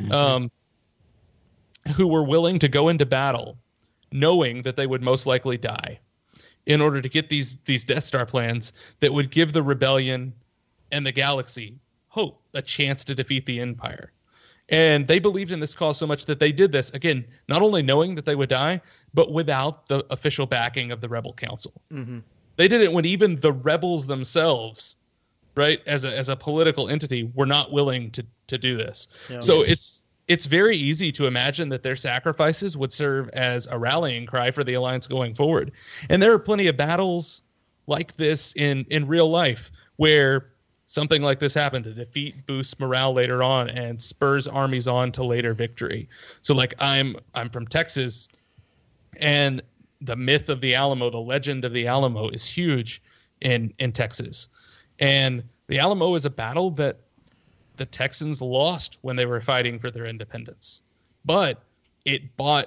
[SPEAKER 5] who were willing to go into battle knowing that they would most likely die in order to get these Death Star plans that would give the rebellion and the galaxy hope, a chance to defeat the Empire. And they believed in this cause so much that they did this, again, not only knowing that they would die, but without the official backing of the Rebel Council.
[SPEAKER 3] Mm-hmm.
[SPEAKER 5] They did it when even the rebels themselves, right, as a political entity, were not willing to do this. Yeah. So it's very easy to imagine that their sacrifices would serve as a rallying cry for the Alliance going forward. And there are plenty of battles like this in real life where something like this happened. To defeat boosts morale later on and spurs armies on to later victory. So like I'm from Texas, and the myth of the Alamo, the legend of the Alamo is huge in Texas. And the Alamo is a battle that the Texans lost when they were fighting for their independence, but it bought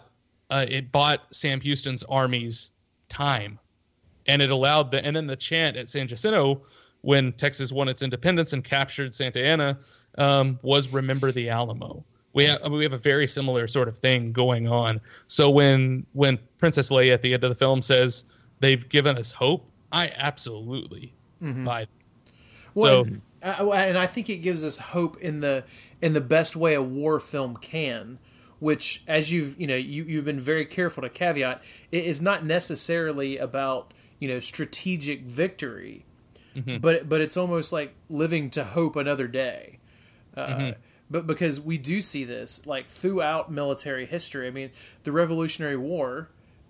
[SPEAKER 5] Sam Houston's armies time, and it allowed and then the chant at San Jacinto when Texas won its independence and captured Santa Ana was "Remember the Alamo." We have a very similar sort of thing going on. So when Princess Leia at the end of the film says they've given us hope, I absolutely buy.
[SPEAKER 3] Well, and I think it gives us hope in the best way a war film can, which, as you've been very careful to caveat, it is not necessarily about strategic victory, but it's almost like living to hope another day. But because we do see this like throughout military history. I mean, the Revolutionary War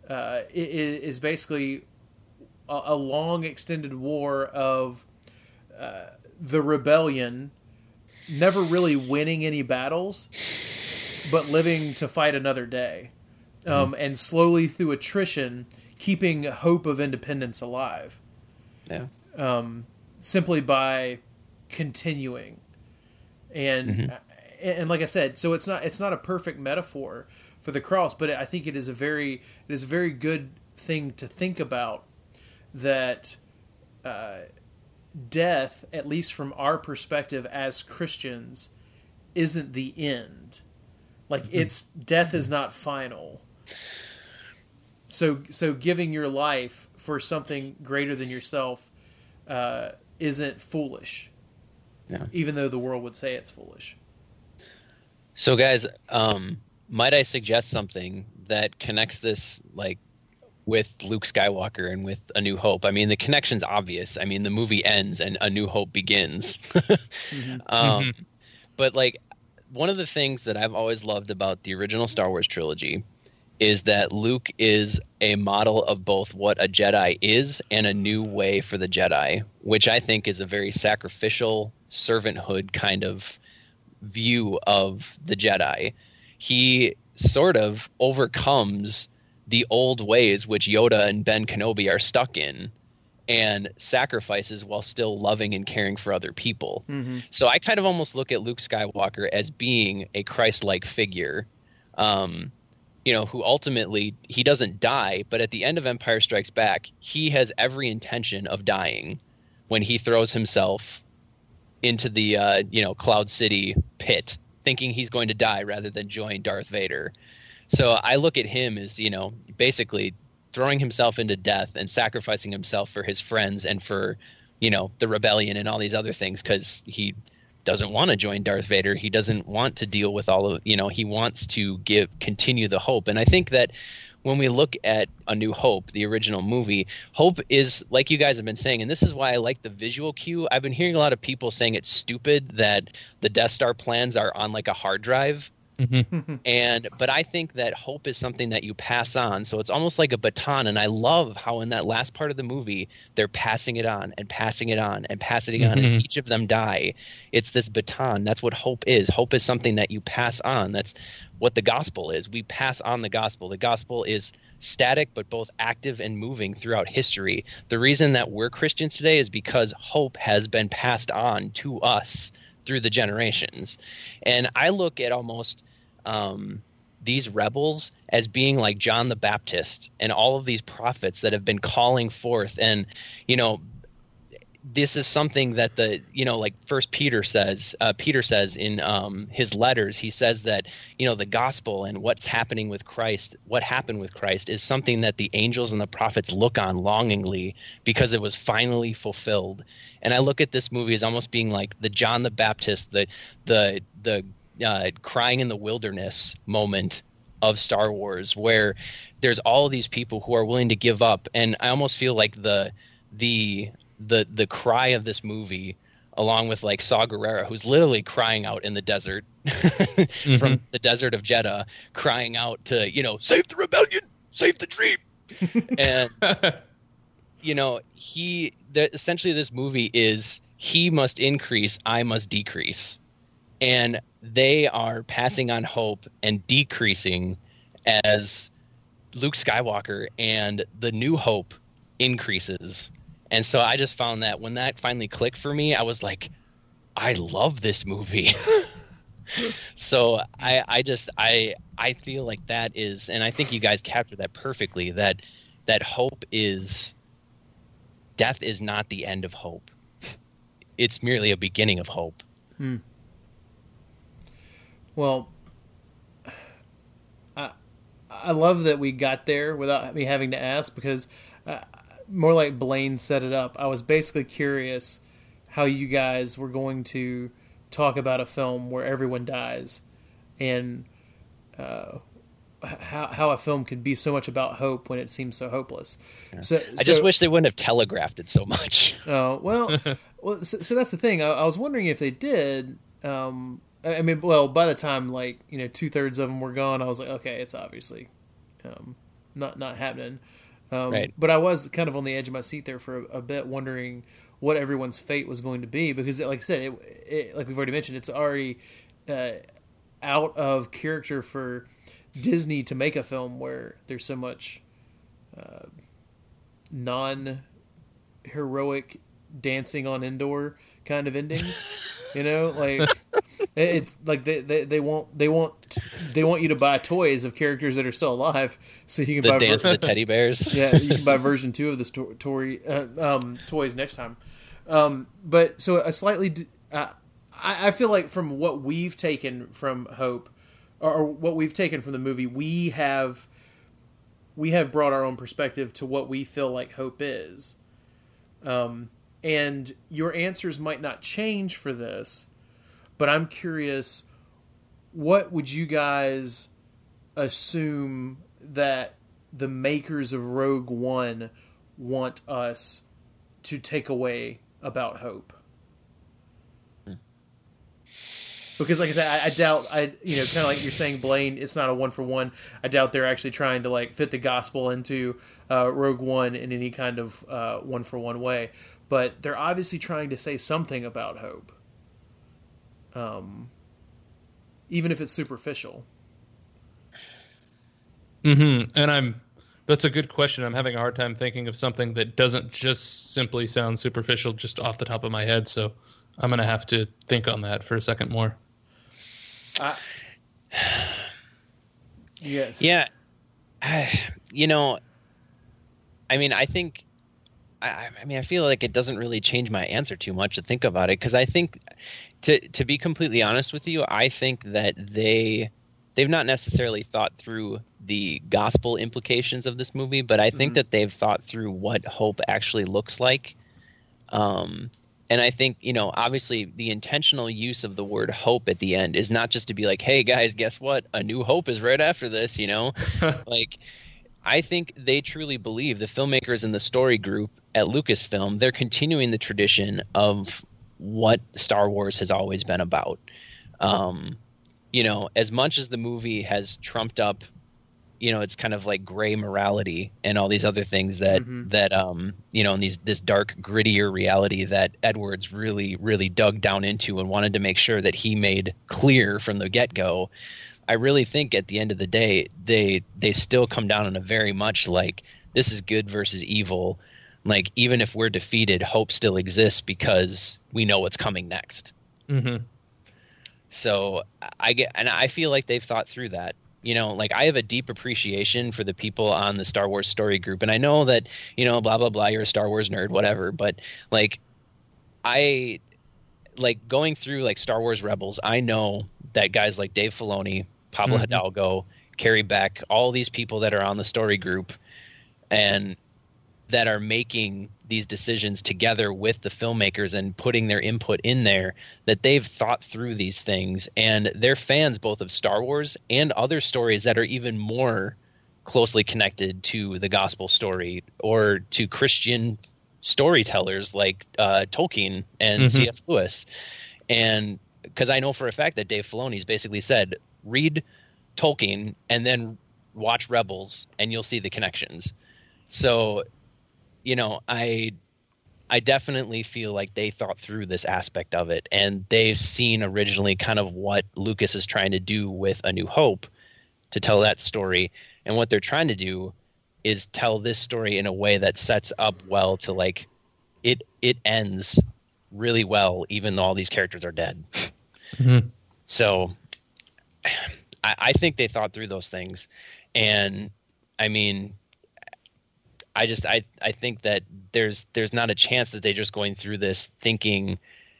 [SPEAKER 3] is basically a long extended war of the rebellion never really winning any battles, but living to fight another day, and slowly through attrition keeping hope of independence alive. Simply by continuing. And like I said, so it's not a perfect metaphor for the cross, but I think it is a very good thing to think about, that death, at least from our perspective as Christians, isn't the end. Like death is not final. So giving your life for something greater than yourself isn't foolish. Yeah. Even though the world would say it's foolish.
[SPEAKER 4] So guys, might I suggest something that connects this with Luke Skywalker and with A New Hope? I mean, the connection's obvious. I mean, the movie ends and A New Hope begins. But one of the things that I've always loved about the original Star Wars trilogy is that Luke is a model of both what a Jedi is and a new way for the Jedi, which I think is a very sacrificial servanthood kind of view of the Jedi. He sort of overcomes the old ways which Yoda and Ben Kenobi are stuck in and sacrifices while still loving and caring for other people. So I kind of almost look at Luke Skywalker as being a Christ-like figure, who ultimately, he doesn't die, but at the end of Empire Strikes Back, he has every intention of dying when he throws himself into the Cloud City pit, thinking he's going to die rather than join Darth Vader. So I look at him as, basically throwing himself into death and sacrificing himself for his friends and for, the rebellion and all these other things, because he doesn't want to join Darth Vader. He doesn't want to deal with all of, he wants to continue the hope. And I think that when we look at A New Hope, the original movie, hope is, like you guys have been saying, and this is why I like the visual cue. I've been hearing a lot of people saying it's stupid that the Death Star plans are on a hard drive. But I think that hope is something that you pass on. So it's almost like a baton. And I love how in that last part of the movie, they're passing it on and passing it on and passing it on. As each of them die, it's this baton. That's what hope is. Hope is something that you pass on. That's what the gospel is. We pass on the gospel. The gospel is static, but both active and moving throughout history. The reason that we're Christians today is because hope has been passed on to us through the generations. And I look at almost these rebels as being like John the Baptist and all of these prophets that have been calling forth. And, this is something that like First Peter says in his letters. He says that, the gospel and what's happening with Christ, what happened with Christ is something that the angels and the prophets look on longingly because it was finally fulfilled. And I look at this movie as almost being like the John the Baptist, the crying in the wilderness moment of Star Wars, where there's all of these people who are willing to give up. And I almost feel like the cry of this movie, along with like Saw Gerrera, who's literally crying out in the desert from the desert of Jeddah, crying out to, save the rebellion, save the dream. And, essentially this movie is he must increase, I must decrease. And they are passing on hope and decreasing as Luke Skywalker and the New Hope increases. And so I just found that when that finally clicked for me, I was like, I love this movie. So I feel like that is, and I think you guys captured that perfectly, that hope is, death is not the end of hope. It's merely a beginning of hope.
[SPEAKER 3] Well, I love that we got there without me having to ask, because more like Blaine set it up. I was basically curious how you guys were going to talk about a film where everyone dies, and how a film could be so much about hope when it seems so hopeless.
[SPEAKER 4] Yeah. So I just wish they wouldn't have telegraphed it so much.
[SPEAKER 3] Well, so that's the thing. I was wondering if they did. By the time 2/3 of them were gone, I was like, okay, it's obviously not happening. Right. But I was kind of on the edge of my seat there for a bit, wondering what everyone's fate was going to be, because, like I said, it like we've already mentioned, it's already out of character for Disney to make a film where there's so much non-heroic dancing on Endor kind of endings. It's like they want you to buy toys of characters that are still alive, so you can buy
[SPEAKER 4] dance with the teddy bears.
[SPEAKER 3] Yeah, you can buy version 2 of the toys next time. But so a slightly, I feel like from what we've taken from Hope, or what we've taken from the movie, we have brought our own perspective to what we feel like hope is. And your answers might not change for this, but I'm curious, what would you guys assume that the makers of Rogue One want us to take away about hope? Because, like I said, I doubt, kind of like you're saying, Blaine, it's not a 1-for-1. I doubt they're actually trying to fit the gospel into Rogue One in any kind of 1-for-1 way. But they're obviously trying to say something about hope, even if it's superficial.
[SPEAKER 5] And that's a good question. I'm having a hard time thinking of something that doesn't just simply sound superficial just off the top of my head. So I'm going to have to think on that for a second more.
[SPEAKER 3] Yes.
[SPEAKER 4] Yeah. I think, I feel like it doesn't really change my answer too much to think about it, because I think, to be completely honest with you, I think that they've not necessarily thought through the gospel implications of this movie, but I think that they've thought through what hope actually looks like. And I think, obviously the intentional use of the word hope at the end is not just to be like, hey guys, guess what? A new hope is right after this, I think they truly believe, the filmmakers and the story group at Lucasfilm, they're continuing the tradition of what Star Wars has always been about. you know, as much as the movie has trumped up, you know, it's kind of like gray morality and all these other things that you know, and this dark, grittier reality that Edwards really, really dug down into and wanted to make sure that he made clear from the get-go. I really think at the end of the day, they still come down on a very much like, this is good versus evil. Like, even if we're defeated, hope still exists because we know what's coming next.
[SPEAKER 5] Mm-hmm.
[SPEAKER 4] So I feel like they've thought through that. You know, like, I have a deep appreciation for the people on the Star Wars story group. And I know that, you know, blah, blah, blah, you're a Star Wars nerd, whatever. But, like, I like going through, like, Star Wars Rebels. I know that guys like Dave Filoni, Pablo Hidalgo, Carrie Beck, all these people that are on the story group and that are making these decisions together with the filmmakers and putting their input in there, that they've thought through these things, and they're fans both of Star Wars and other stories that are even more closely connected to the gospel story or to Christian storytellers like Tolkien and C.S. Lewis. And because I know for a fact that Dave Filoni's basically said, read Tolkien and then watch Rebels and you'll see the connections. So, you know, I definitely feel like they thought through this aspect of it, and they've seen originally kind of what Lucas is trying to do with A New Hope to tell that story. And what they're trying to do is tell this story in a way that sets up well to, like, it ends really well, even though all these characters are dead. So I think they thought through those things. And I mean, I think that there's not a chance that they're just going through this thinking,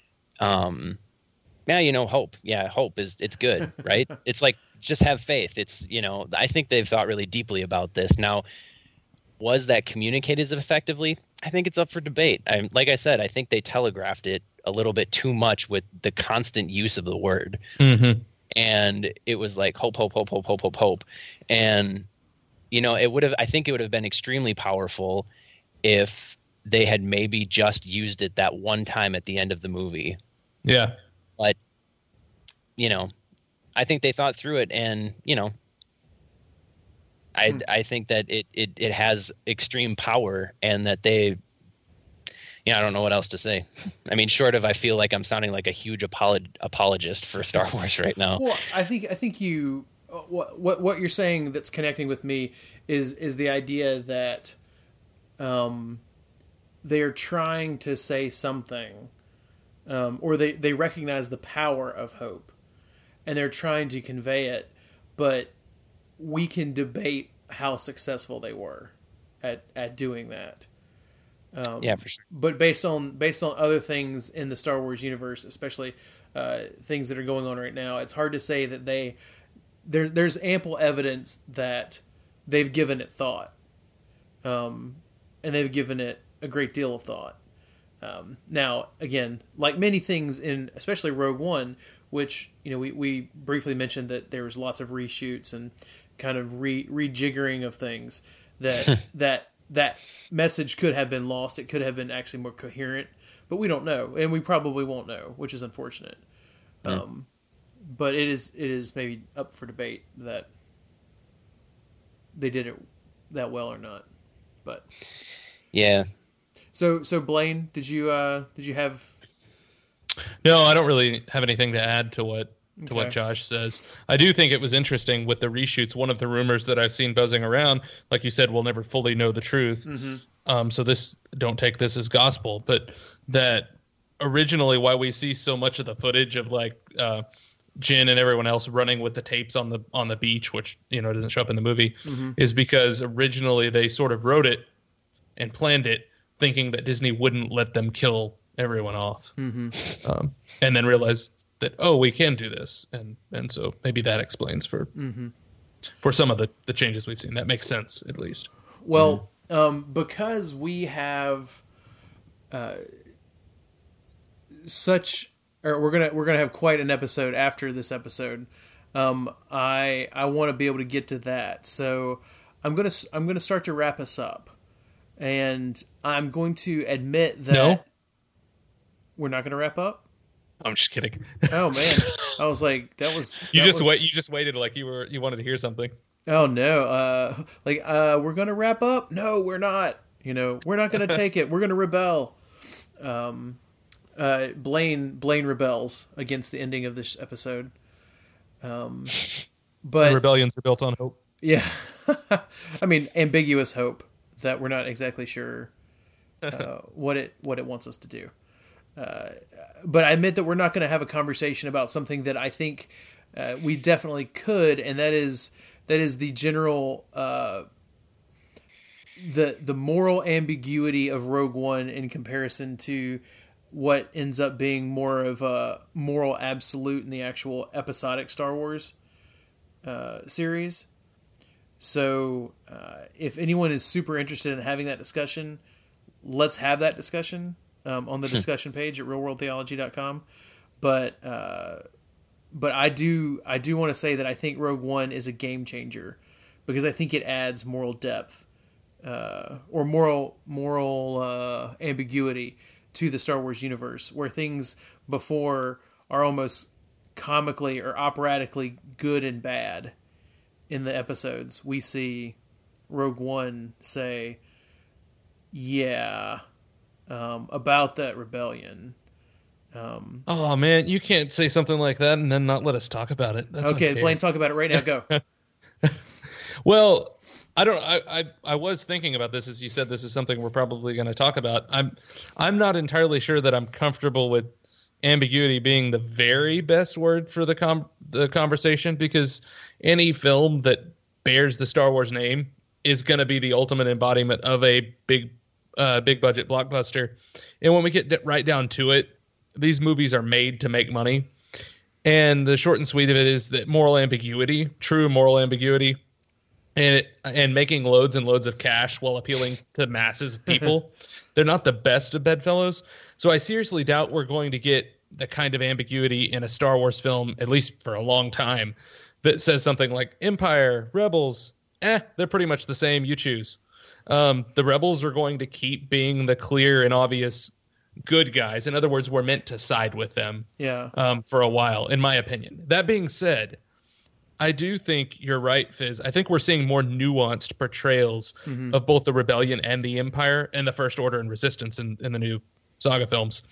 [SPEAKER 4] yeah, you know, hope. Yeah, hope it's good, right? It's like, just have faith. It's, you know, I think they've thought really deeply about this. Now, was that communicated as effectively? I think it's up for debate. Like I said, I think they telegraphed it a little bit too much with the constant use of the word. And it was like hope, hope, hope, hope, hope, hope, hope. And you know, I think it would have been extremely powerful if they had maybe just used it that one time at the end of the movie.
[SPEAKER 5] Yeah.
[SPEAKER 4] But, you know, I think they thought through it, and, you know, I think that it has extreme power, and that they, I don't know what else to say. I mean, short of, I feel like I'm sounding like a huge apologist for Star Wars right now.
[SPEAKER 3] Well, I think you, what you're saying that's connecting with me is the idea that they're trying to say something, or they recognize the power of hope, and they're trying to convey it, but we can debate how successful they were at doing that.
[SPEAKER 4] Yeah, for sure.
[SPEAKER 3] But based on other things in the Star Wars universe, especially things that are going on right now, it's hard to say that there's ample evidence that they've given it thought, and they've given it a great deal of thought. Now, again, like many things in especially Rogue One, which, you know, we briefly mentioned that there was lots of reshoots and kind of rejiggering of things that that message could have been lost. It could have been actually more coherent, but we don't know, and we probably won't know, which is unfortunate. Yeah. But it is maybe up for debate that they did it that well or not. But
[SPEAKER 4] yeah.
[SPEAKER 3] So Blaine, did you have?
[SPEAKER 5] No, I don't really have anything to add to what Josh says. I do think it was interesting with the reshoots. One of the rumors that I've seen buzzing around, like you said, we'll never fully know the truth. So don't take this as gospel, but that originally why we see so much of the footage of like Jin and everyone else running with the tapes on the beach, which, you know, doesn't show up in the movie, is because originally they sort of wrote it and planned it thinking that Disney wouldn't let them kill everyone off, and then realized that, oh, we can do this, and so maybe that explains for some of the changes we've seen. That makes sense, at least.
[SPEAKER 3] Well, because we have we're gonna have quite an episode after this episode. I want to be able to get to that, so I'm gonna start to wrap us up, and I'm going to admit that we're not gonna wrap up.
[SPEAKER 5] I'm just kidding.
[SPEAKER 3] Oh man, I was like, that was
[SPEAKER 5] You just waited like you wanted to hear something.
[SPEAKER 3] Oh no! We're gonna wrap up. No, we're not. We're not gonna take it. We're gonna rebel. Blaine rebels against the ending of this episode. But
[SPEAKER 5] the rebellions are built on hope.
[SPEAKER 3] Yeah, I mean ambiguous hope that we're not exactly sure what it wants us to do. But I admit that we're not going to have a conversation about something that I think we definitely could, and that is the general the moral ambiguity of Rogue One in comparison to what ends up being more of a moral absolute in the actual episodic Star Wars series. So if anyone is super interested in having that discussion, let's have that discussion on the discussion page at realworldtheology.com. But I do want to say that I think Rogue One is a game changer because I think it adds moral depth or moral ambiguity to the Star Wars universe, where things before are almost comically or operatically good and bad. In the episodes, we see Rogue One say, yeah, about that rebellion.
[SPEAKER 5] Oh man, you can't say something like that and then not let us talk about it. That's
[SPEAKER 3] okay, Blaine, talk about it right now. Go.
[SPEAKER 5] Well, I was thinking about this as you said. This is something we're probably going to talk about. I'm not entirely sure that I'm comfortable with ambiguity being the very best word for the conversation, because any film that bears the Star Wars name is going to be the ultimate embodiment of a big budget blockbuster. And when we get right down to it, these movies are made to make money. And the short and sweet of it is that moral ambiguity, true moral ambiguity, and making loads and loads of cash while appealing to masses of people, they're not the best of bedfellows. So I seriously doubt we're going to get the kind of ambiguity in a Star Wars film, at least for a long time, that says something like Empire, Rebels, they're pretty much the same, you choose. The Rebels are going to keep being the clear and obvious good guys. In other words, we're meant to side with them for a while, in my opinion. That being said, I do think you're right, Fizz. I think we're seeing more nuanced portrayals of both the Rebellion and the Empire and the First Order and Resistance in the new saga films.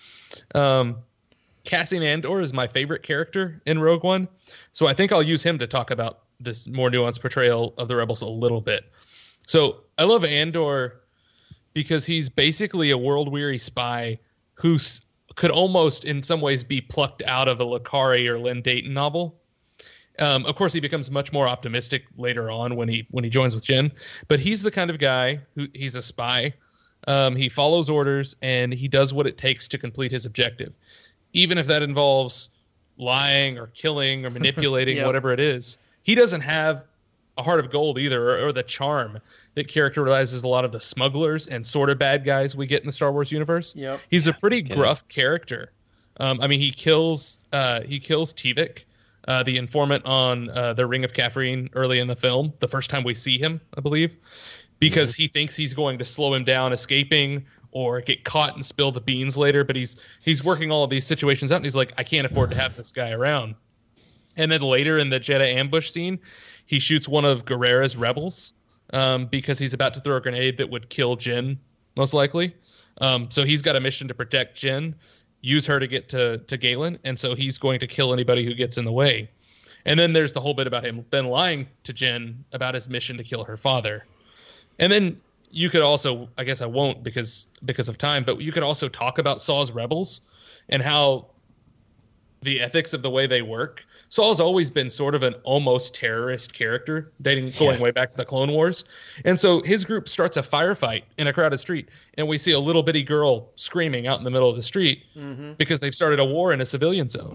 [SPEAKER 5] Cassian Andor is my favorite character in Rogue One, so I think I'll use him to talk about this more nuanced portrayal of the Rebels a little bit. So I love Andor because he's basically a world-weary spy who could almost in some ways be plucked out of a Le Carre or Len Dayton novel. Of course, he becomes much more optimistic later on when he joins with Jyn. But he's the kind of guy he's a spy. He follows orders and he does what it takes to complete his objective, even if that involves lying or killing or manipulating, whatever it is. He doesn't have a heart of gold either, or the charm that characterizes a lot of the smugglers and sort of bad guys we get in the Star Wars universe.
[SPEAKER 3] Yep.
[SPEAKER 5] He's a pretty gruff character. I mean, he kills Tivik, the informant on the Ring of Catherine early in the film, the first time we see him, I believe, because he thinks he's going to slow him down escaping or get caught and spill the beans later. But he's working all of these situations out, and he's like, I can't afford to have this guy around. And then later in the Jedha ambush scene, he shoots one of Guerrera's rebels because he's about to throw a grenade that would kill Jyn, most likely. So he's got a mission to protect Jyn, use her to get to Galen, and so he's going to kill anybody who gets in the way. And then there's the whole bit about him then lying to Jyn about his mission to kill her father. And then you could also, I guess I won't because of time, but you could also talk about Saw's rebels and how the ethics of the way they work. Saw's always been sort of an almost terrorist character, going way back to the Clone Wars. And so his group starts a firefight in a crowded street, and we see a little bitty girl screaming out in the middle of the street because they've started a war in a civilian zone.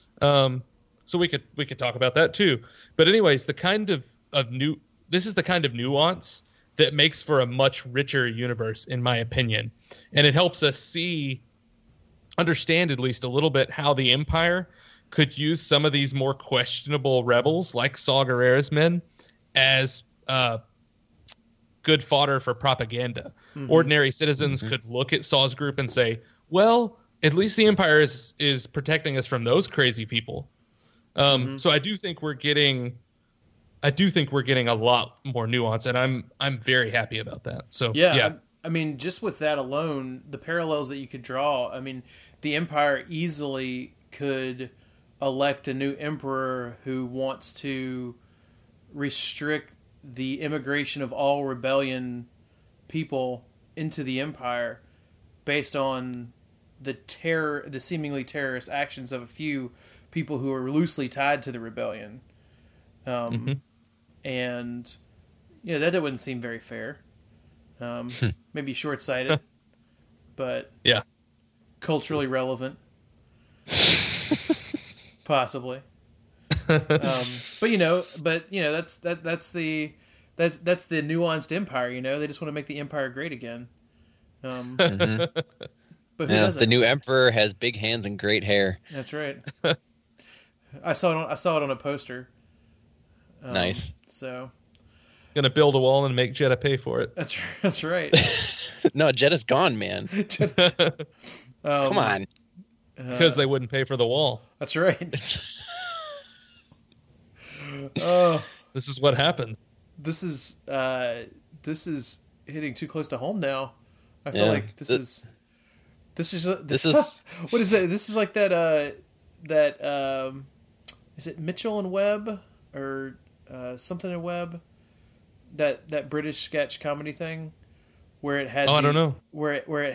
[SPEAKER 5] So we could talk about that too. But anyways, this is the kind of nuance that makes for a much richer universe, in my opinion. And it helps us understand at least a little bit how the Empire could use some of these more questionable rebels like Saw Gerrera's men as good fodder for propaganda. Ordinary citizens could look at Saw's group and say, well, at least the Empire is protecting us from those crazy people. So I do think we're getting a lot more nuance, and I'm very happy about that. So yeah.
[SPEAKER 3] I mean, just with that alone, the parallels that you could draw. I mean, the Empire easily could elect a new emperor who wants to restrict the immigration of all rebellion people into the Empire based on the seemingly terrorist actions of a few people who are loosely tied to the rebellion. And that wouldn't seem very fair. Maybe short-sighted, but
[SPEAKER 5] yeah,
[SPEAKER 3] culturally relevant, possibly. But that's the nuanced Empire. They just want to make the Empire great again. But who doesn't?
[SPEAKER 4] The new emperor has big hands and great hair.
[SPEAKER 3] That's right. I saw it on a poster.
[SPEAKER 4] Nice.
[SPEAKER 3] So,
[SPEAKER 5] gonna build a wall and make Jeddah pay for it.
[SPEAKER 3] That's right.
[SPEAKER 4] No, Jeddah's gone, man. Come on.
[SPEAKER 5] Because they wouldn't pay for the wall.
[SPEAKER 3] That's right. Oh,
[SPEAKER 5] this is what happened.
[SPEAKER 3] This is hitting too close to home now. I feel like this is what is it? This is like that is it Mitchell and Webb or something in Webb? That British sketch comedy thing where it had
[SPEAKER 5] I don't know.
[SPEAKER 3] where it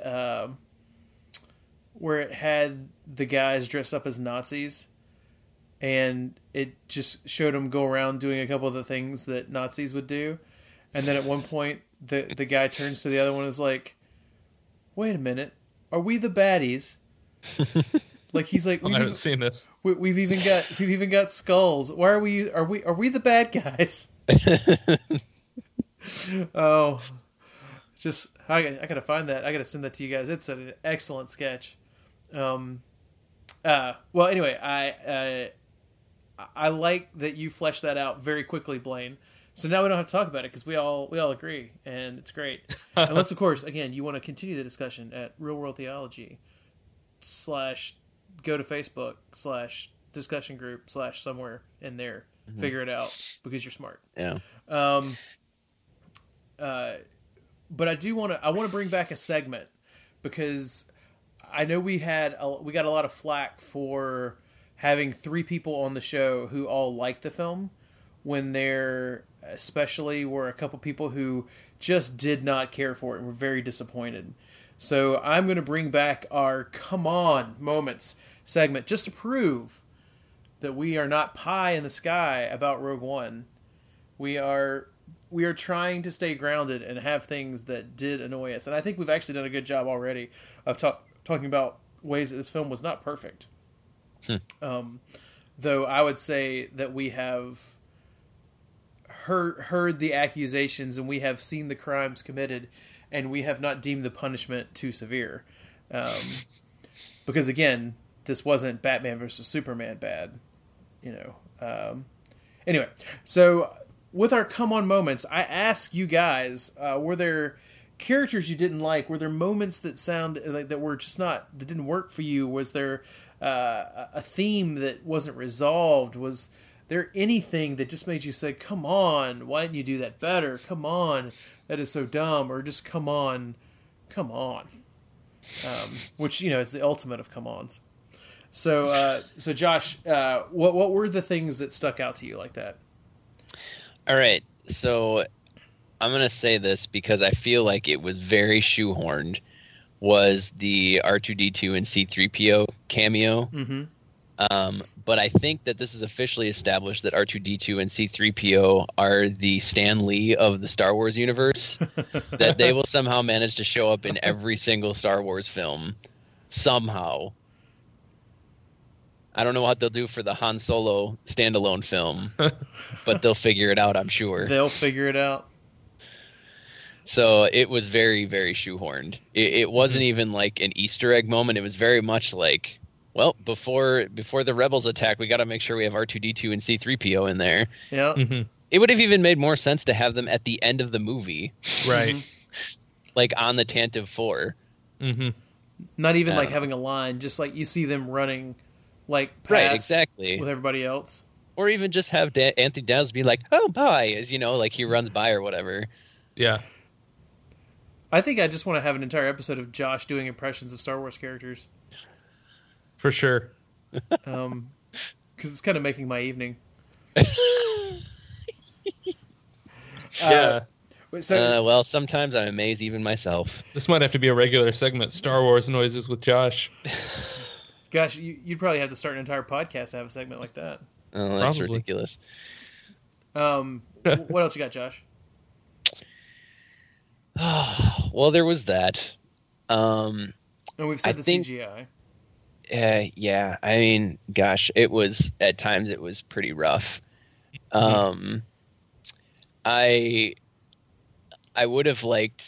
[SPEAKER 3] had the guys dressed up as Nazis, and it just showed them go around doing a couple of the things that Nazis would do, and then at one point the guy turns to the other one and is like, "Wait a minute, are we the baddies?" Like he's like,
[SPEAKER 5] I haven't seen this.
[SPEAKER 3] We've even got skulls. Why are we the bad guys? Oh, just I gotta find that. I gotta send that to you guys. It's an excellent sketch. Well, anyway, I like that you fleshed that out very quickly, Blaine. So now we don't have to talk about it because we all agree, and it's great. Unless, of course, again, you want to continue the discussion at Real World Theology / go to Facebook / discussion group / somewhere in there. Mm-hmm. Figure it out because you're smart.
[SPEAKER 4] Yeah.
[SPEAKER 3] But I want to bring back a segment because I know we got a lot of flack for having 3 people on the show who all liked the film when there especially were a couple people who just did not care for it and were very disappointed. So I'm going to bring back our come on moments segment just to prove that we are not pie in the sky about Rogue One. We are trying to stay grounded and have things that did annoy us. And I think we've actually done a good job already of talking about ways that this film was not perfect. Though I would say that we have heard the accusations and we have seen the crimes committed and we have not deemed the punishment too severe. Because again, this wasn't Batman versus Superman bad, Anyway, so with our come on moments, I ask you guys, were there characters you didn't like? Were there moments that that didn't work for you? Was there a theme that wasn't resolved? Was there anything that just made you say, come on, why didn't you do that better? Come on, that is so dumb. Or just come on. Which, is the ultimate of come-ons. So Josh, what were the things that stuck out to you like that?
[SPEAKER 4] All right, so I'm going to say this because I feel like it was very shoehorned, was the R2-D2 and C-3PO cameo. Mm-hmm. But I think that this is officially established that R2-D2 and C-3PO are the Stan Lee of the Star Wars universe, that they will somehow manage to show up in every single Star Wars film, somehow. I don't know what they'll do for the Han Solo standalone film, but they'll figure it out, I'm sure.
[SPEAKER 3] They'll figure it out.
[SPEAKER 4] So it was very, very shoehorned. It wasn't even like an Easter egg moment. It was very much like, well, before the Rebels attack, we got to make sure we have R2-D2 and C-3PO in there.
[SPEAKER 3] Yeah.
[SPEAKER 5] Mm-hmm.
[SPEAKER 4] It would have even made more sense to have them at the end of the movie.
[SPEAKER 5] Right.
[SPEAKER 4] Like on the Tantive 4.
[SPEAKER 5] Mm-hmm.
[SPEAKER 3] Not even like having a line, just like you see them running like pass
[SPEAKER 4] Right, exactly.
[SPEAKER 3] with everybody else.
[SPEAKER 4] Or even just have Anthony Daniels be like, "Oh, bye," as like he runs by or whatever.
[SPEAKER 5] Yeah.
[SPEAKER 3] I think I just want to have an entire episode of Josh doing impressions of Star Wars characters.
[SPEAKER 5] For sure.
[SPEAKER 3] Because it's kind of making my evening.
[SPEAKER 5] Yeah.
[SPEAKER 3] So,
[SPEAKER 4] well, sometimes I'm amazed even myself.
[SPEAKER 5] This might have to be a regular segment, Star Wars Noises with Josh.
[SPEAKER 3] gosh, you'd probably have to start an entire podcast to have a segment like that.
[SPEAKER 4] Oh, that's
[SPEAKER 5] Probably.
[SPEAKER 4] ridiculous.
[SPEAKER 3] What else you got, Josh?
[SPEAKER 4] Well, there was that.
[SPEAKER 3] And we've said
[SPEAKER 4] I
[SPEAKER 3] the
[SPEAKER 4] think-
[SPEAKER 3] CGI.
[SPEAKER 4] Yeah. I mean, gosh, it was at times it was pretty rough. I would have liked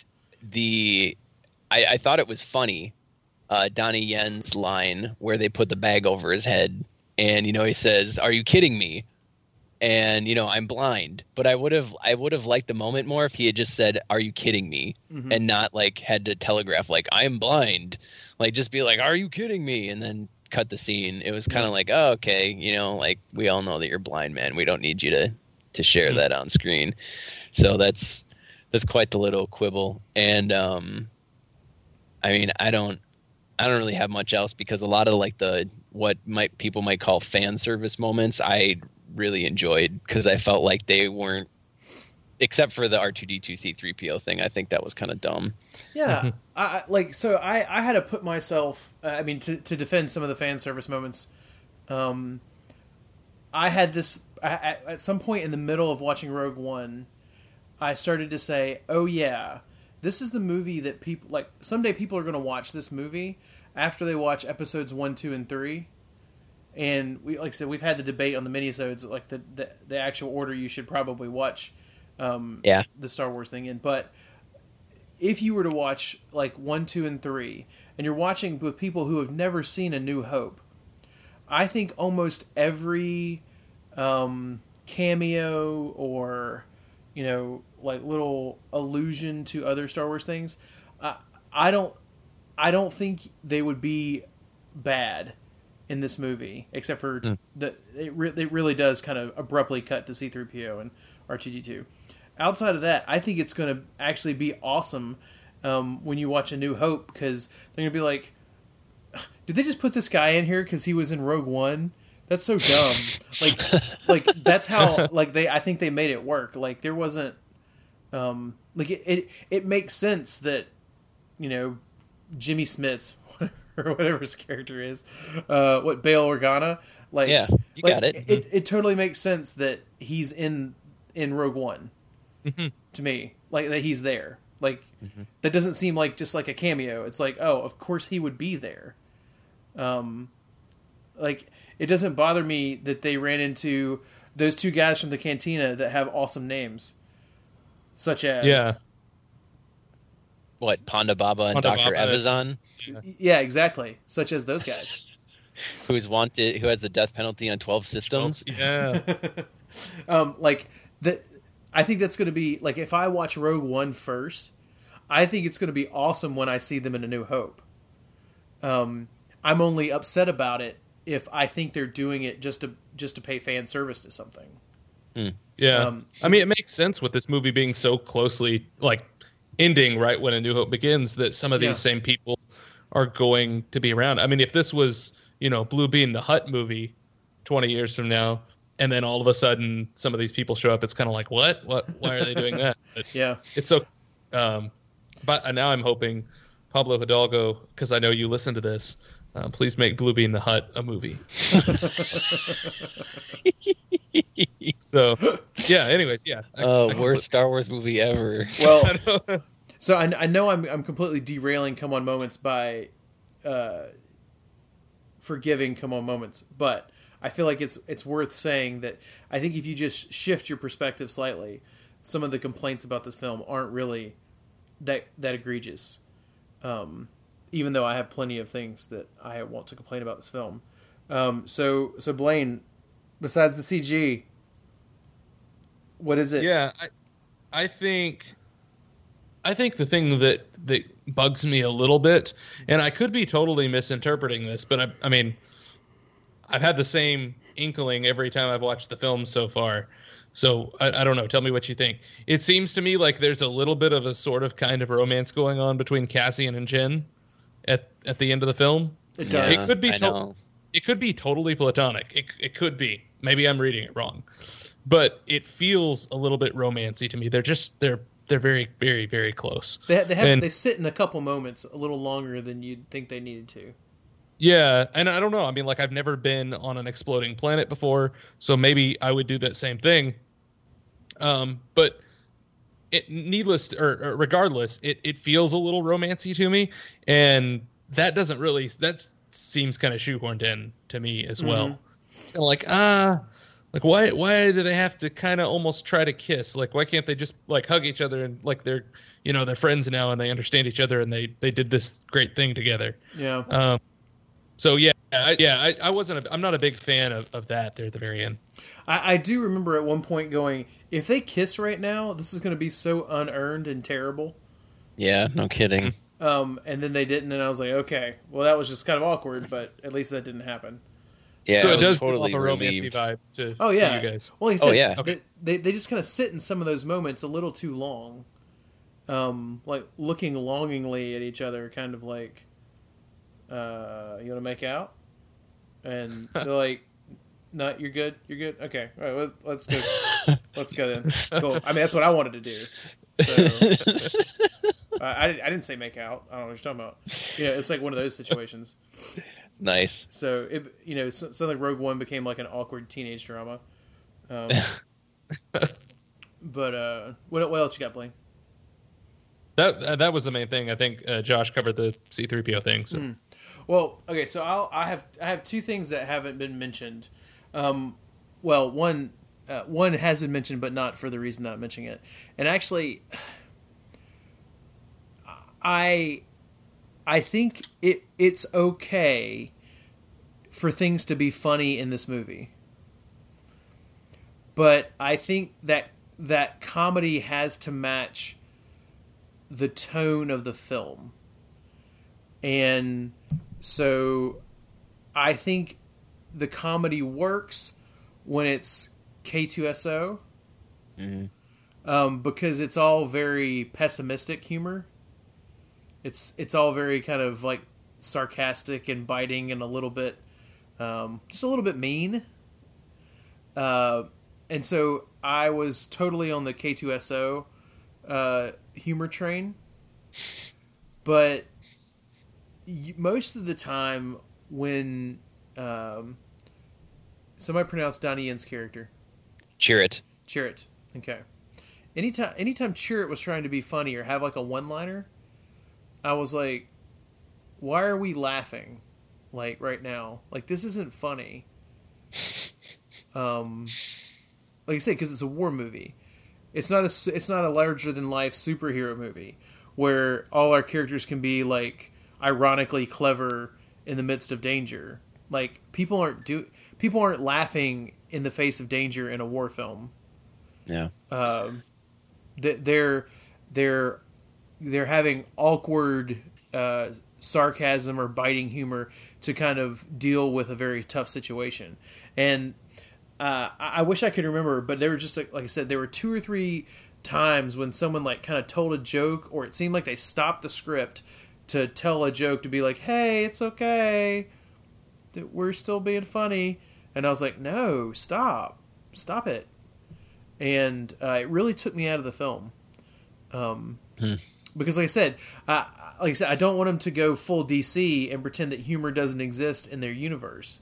[SPEAKER 4] I thought it was funny, Donnie Yen's line where they put the bag over his head and he says, "Are you kidding me?" And I'm blind. But I would have liked the moment more if he had just said, "Are you kidding me?"
[SPEAKER 3] Mhm.
[SPEAKER 4] and not like had to telegraph like, "I'm blind." Like just be like, "Are you kidding me?" and then cut the scene. It was kind of like, "Oh, okay, like we all know that you're blind, man. We don't need you to share that on screen." So that's quite the little quibble. And I mean, I don't really have much else because a lot of like what people might call fan service moments I really enjoyed because I felt like they weren't, except for the R2D2 C3PO thing. I think that was kind of dumb.
[SPEAKER 3] Yeah, I had to put myself. I mean, to defend some of the fan service moments. I had this at some point in the middle of watching Rogue One. I started to say, "Oh yeah, this is the movie that people like. Someday people are going to watch this movie after they watch episodes 1, 2, and 3." And we, like I said, we've had the debate on the minisodes, like the actual order you should probably watch.
[SPEAKER 4] Yeah.
[SPEAKER 3] The Star Wars thing in, but if you were to watch like 1, 2, and 3, and you're watching with people who have never seen A New Hope, I think almost every cameo or like little allusion to other Star Wars things, I don't think they would be bad in this movie, except for that it really does kind of abruptly cut to C-3PO and R2-D2. Outside of that, I think it's going to actually be awesome when you watch A New Hope, because they're going to be like, did they just put this guy in here because he was in Rogue One? That's so dumb. like that's how I think they made it work. Like there wasn't it makes sense that Jimmy Smits or whatever his character is, Bail Organa,
[SPEAKER 4] Yeah, you got it.
[SPEAKER 3] It totally makes sense that he's in Rogue One. To me, like that he's there. Like that doesn't seem like just like a cameo. It's like, oh, of course he would be there. Like it doesn't bother me that they ran into those two guys from the cantina that have awesome names, such as
[SPEAKER 4] What, Ponda Baba and
[SPEAKER 5] Ponda
[SPEAKER 4] Dr.
[SPEAKER 5] Baba.
[SPEAKER 4] Evazan,
[SPEAKER 3] Yeah, exactly, such as those guys.
[SPEAKER 4] who has the death penalty on 12 systems.
[SPEAKER 5] Yeah.
[SPEAKER 3] Like that. I think that's going to be like if I watch Rogue One first, I think it's going to be awesome when I see them in A New Hope. I'm only upset about it if I think they're doing it just to pay fan service to something.
[SPEAKER 5] Yeah. I mean, it makes sense with this movie being so closely like ending right when A New Hope begins that some of these same people are going to be around. I mean, if this was, Blue Bean the Hutt movie 20 years from now, and then all of a sudden some of these people show up, it's kind of like, what? Why are they doing that? But
[SPEAKER 3] Yeah.
[SPEAKER 5] it's so. But now I'm hoping Pablo Hidalgo, because I know you listen to this, please make Blue Bean the Hutt a movie. So, yeah. Anyways, yeah.
[SPEAKER 4] Worst Star Wars movie ever.
[SPEAKER 3] Well, so I know I'm completely derailing Come On Moments by forgiving Come On Moments, but I feel like it's worth saying that I think if you just shift your perspective slightly, some of the complaints about this film aren't really that egregious. Even though I have plenty of things that I want to complain about this film. So Blaine, besides the CG, what is it?
[SPEAKER 5] Yeah, I think the thing that bugs me a little bit, and I could be totally misinterpreting this, but I mean, I've had the same inkling every time I've watched the film so far. So I don't know. Tell me what you think. It seems to me like there's a little bit of a sort of kind of romance going on between Cassian and Jyn at the end of the film.
[SPEAKER 3] It does.
[SPEAKER 5] It could be.
[SPEAKER 4] I know.
[SPEAKER 5] It could be totally platonic. It could be. Maybe I'm reading it wrong, but it feels a little bit romancy to me. They're very, very, very close.
[SPEAKER 3] They sit in a couple moments a little longer than you'd think they needed to.
[SPEAKER 5] Yeah, and I don't know. I mean, like, I've never been on an exploding planet before, so maybe I would do that same thing. But regardless, it feels a little romancy to me, and that seems kind of shoehorned in to me as well. Mm-hmm. Like why do they have to kind of almost try to kiss? Like, why can't they just like hug each other and like they're friends now and they understand each other and they did this great thing together.
[SPEAKER 3] Yeah.
[SPEAKER 5] So I'm not a big fan of that there at the very end.
[SPEAKER 3] I do remember at one point going, if they kiss right now, this is going to be so unearned and terrible.
[SPEAKER 4] Yeah, no kidding.
[SPEAKER 3] And then they didn't, and I was like, okay, well, that was just kind of awkward, but at least that didn't happen.
[SPEAKER 4] Yeah,
[SPEAKER 5] so it does
[SPEAKER 4] totally
[SPEAKER 5] give off a romancy vibe to you guys.
[SPEAKER 3] Well, he said,
[SPEAKER 5] Okay.
[SPEAKER 3] They just kind of sit in some of those moments a little too long, like looking longingly at each other, kind of like, you want to make out? And they're like, no, you're good. Okay, all right, let's go. Let's go then. Cool. I mean, that's what I wanted to do. So I didn't say make out. I don't know what you're talking about. Yeah, it's like one of those situations.
[SPEAKER 4] Nice.
[SPEAKER 3] So it, something like Rogue One became like an awkward teenage drama. But what else you got, Blaine?
[SPEAKER 5] That was the main thing. I think Josh covered the C-3PO thing. So.
[SPEAKER 3] Well, okay. So I have two things that haven't been mentioned. Well, one has been mentioned, but not for the reason that I'm mentioning it. And actually, I think it's okay for things to be funny in this movie, but I think that comedy has to match the tone of the film, and so I think the comedy works when it's K2SO, because it's all very pessimistic humor. It's all very kind of like sarcastic and biting and a little bit, just a little bit mean. And so I was totally on the K2SO humor train, but most of the time when somebody pronounced Donnie Yen's character,
[SPEAKER 4] Chirrut.
[SPEAKER 3] Okay. Anytime Chirrut was trying to be funny or have like a one-liner, I was like, why are we laughing like right now? Like, this isn't funny. Like I said, because it's a war movie. It's not a larger than life superhero movie where all our characters can be like ironically clever in the midst of danger. Like, people aren't laughing in the face of danger in a war film.
[SPEAKER 4] Yeah.
[SPEAKER 3] They're having awkward sarcasm or biting humor to kind of deal with a very tough situation. And I wish I could remember, but there were just like I said, there were 2 or 3 times when someone like kind of told a joke, or it seemed like they stopped the script to tell a joke, to be like, hey, it's okay, we're still being funny. And I was like, no, stop it. And it really took me out of the film. Because like I said, I don't want them to go full DC and pretend that humor doesn't exist in their universe.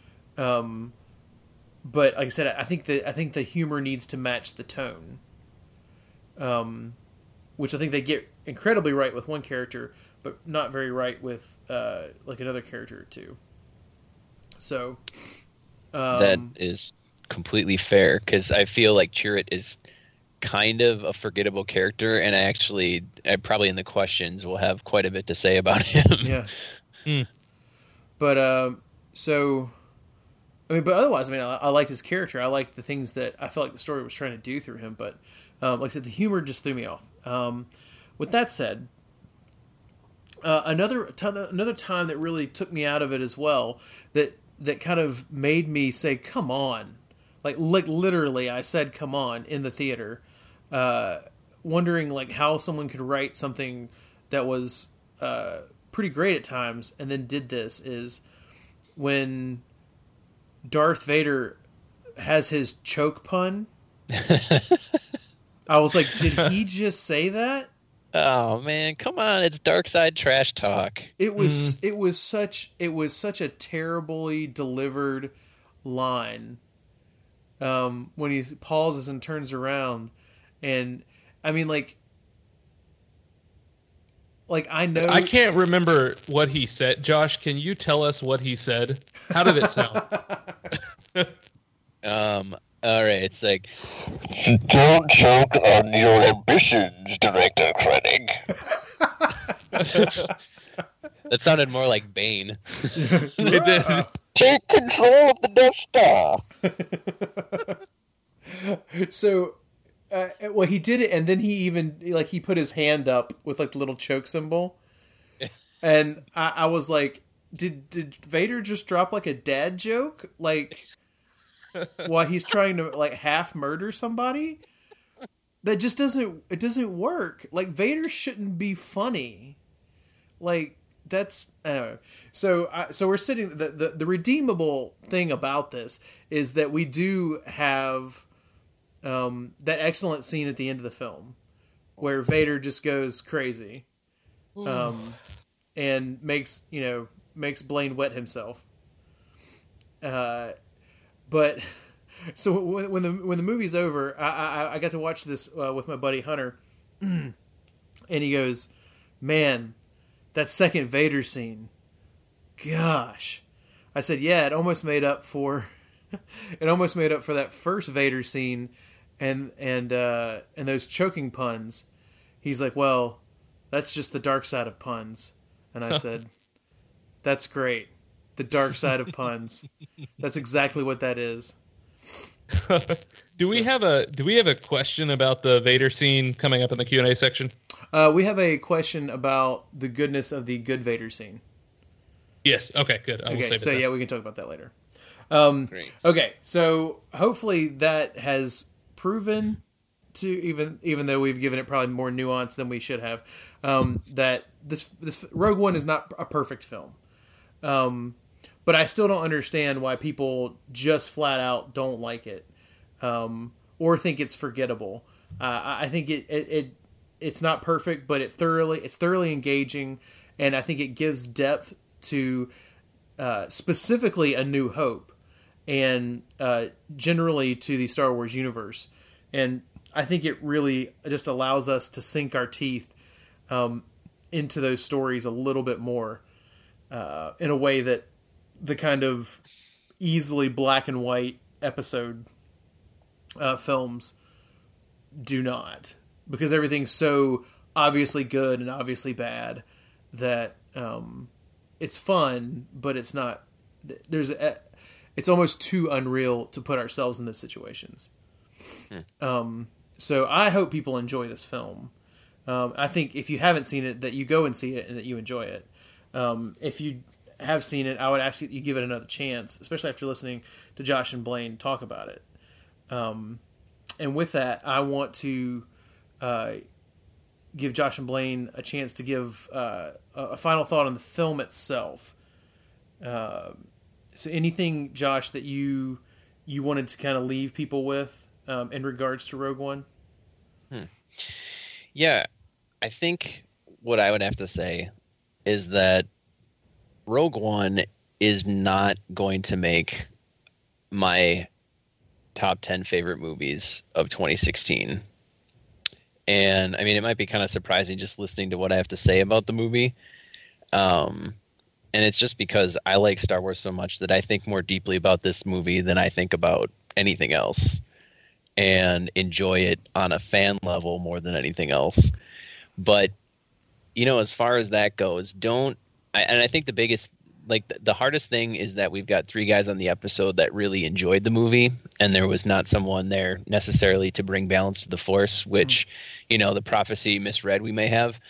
[SPEAKER 3] But like I said, I think the humor needs to match the tone. Which I think they get incredibly right with one character, but not very right with like another character or two. So
[SPEAKER 4] that is completely fair, because I feel like Chirrut is kind of a forgettable character, and I probably in the questions will have quite a bit to say about him.
[SPEAKER 3] Yeah. But so I mean, but otherwise, I mean, I liked his character. I liked the things that I felt like the story was trying to do through him. But like I said, the humor just threw me off. With that said, another time that really took me out of it as well, that that kind of made me say, come on. Like literally, I said, come on, in the theater. Wondering, like, how someone could write something that was pretty great at times and then did this is when Darth Vader has his choke pun. I was like, did he just say that?
[SPEAKER 4] Oh man, come on! It's dark side trash talk.
[SPEAKER 3] It was such a terribly delivered line. When he pauses and turns around, and I mean, like I know
[SPEAKER 5] I can't remember what he said. Josh, can you tell us what he said? How did it sound?
[SPEAKER 4] All right, it's like,
[SPEAKER 6] don't choke on your ambitions, Director Krennic.
[SPEAKER 4] that sounded more like Bane.
[SPEAKER 5] It did.
[SPEAKER 6] Take control of the Death Star.
[SPEAKER 3] So, well, he did it, and then he even he put his hand up with like the little choke symbol, and I was like, did Vader just drop like a dad joke while he's trying to like half murder somebody? That just doesn't work. Like, Vader shouldn't be funny. Like, that's I don't know. So we're sitting. The redeemable thing about this is that we do have that excellent scene at the end of the film where Vader just goes crazy, and makes Blaine wet himself. But so when the movie's over, I got to watch this with my buddy Hunter, and he goes, "Man, that second Vader scene, gosh." I said, "Yeah, it almost made up for that first Vader scene, and those choking puns." He's like, "Well, that's just the dark side of puns," and I said, "That's great." The dark side of puns. That's exactly what that is.
[SPEAKER 5] Do we have a question about the Vader scene coming up in the Q&A section?
[SPEAKER 3] We have a question about the goodness of the good Vader scene.
[SPEAKER 5] Yes. Okay. Good. I will save it then.
[SPEAKER 3] Yeah, we can talk about that later.
[SPEAKER 4] Great.
[SPEAKER 3] Okay, so hopefully that has proven to, even though we've given it probably more nuance than we should have, that this Rogue One is not a perfect film. But I still don't understand why people just flat out don't like it, or think it's forgettable. I think it's not perfect, but it's thoroughly engaging, and I think it gives depth to specifically A New Hope, and generally to the Star Wars universe. And I think it really just allows us to sink our teeth into those stories a little bit more, in a way that the kind of easily black and white episode films do not, because everything's so obviously good and obviously bad that it's fun, but it's not. It's almost too unreal to put ourselves in those situations. So I hope people enjoy this film. I think if you haven't seen it, that you go and see it and that you enjoy it. If you have seen it, I would ask you give it another chance, especially after listening to Josh and Blaine talk about it. And with that, I want to give Josh and Blaine a chance to give a final thought on the film itself. So anything, Josh, that you wanted to kind of leave people with in regards to Rogue One?
[SPEAKER 4] Yeah, I think what I would have to say is that Rogue One is not going to make my top 10 favorite movies of 2016. And I mean, it might be kind of surprising just listening to what I have to say about the movie. And it's just because I like Star Wars so much that I think more deeply about this movie than I think about anything else, and enjoy it on a fan level more than anything else. But, you know, as far as that goes, I think the biggest, the hardest thing is that we've got three guys on the episode that really enjoyed the movie, and there was not someone there necessarily to bring balance to the Force, which, you know, the prophecy misread we may have.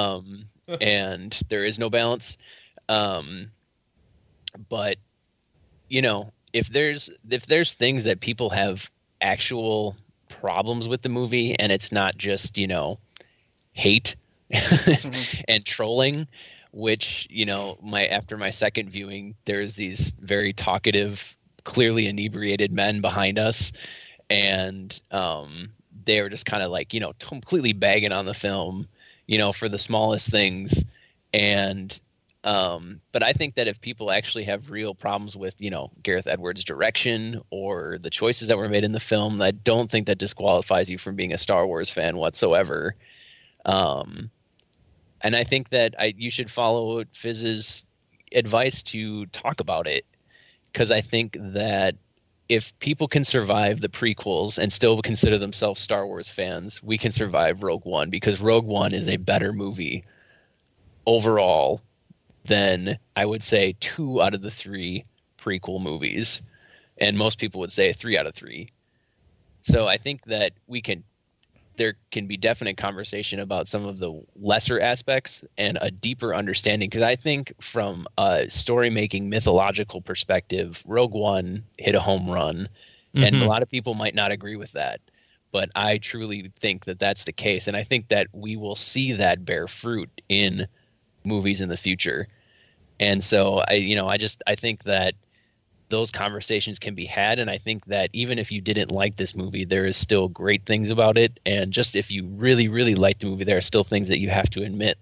[SPEAKER 4] And there is no balance. But if there's things that people have actual problems with the movie, and it's not just hate and trolling, which after my second viewing, there's these very talkative, clearly inebriated men behind us, and they were just kind of like completely bagging on the film for the smallest things. And but I think that if people actually have real problems with Gareth Edwards' direction or the choices that were made in the film, I don't think that disqualifies you from being a Star Wars fan whatsoever. And I think that you should follow Fizz's advice to talk about it, because I think that if people can survive the prequels and still consider themselves Star Wars fans, we can survive Rogue One, because Rogue One is a better movie overall than, I would say, 2 out of the 3 prequel movies. And most people would say 3 out of 3. So I think that there can be definite conversation about some of the lesser aspects and a deeper understanding. Because I think from a story-making mythological perspective, Rogue One hit a home run. Mm-hmm. And a lot of people might not agree with that. But I truly think that that's the case. And I think that we will see that bear fruit in movies in the future. And so I think that those conversations can be had, and I think that even if you didn't like this movie, there is still great things about it. And just if you really, really like the movie, there are still things that you have to admit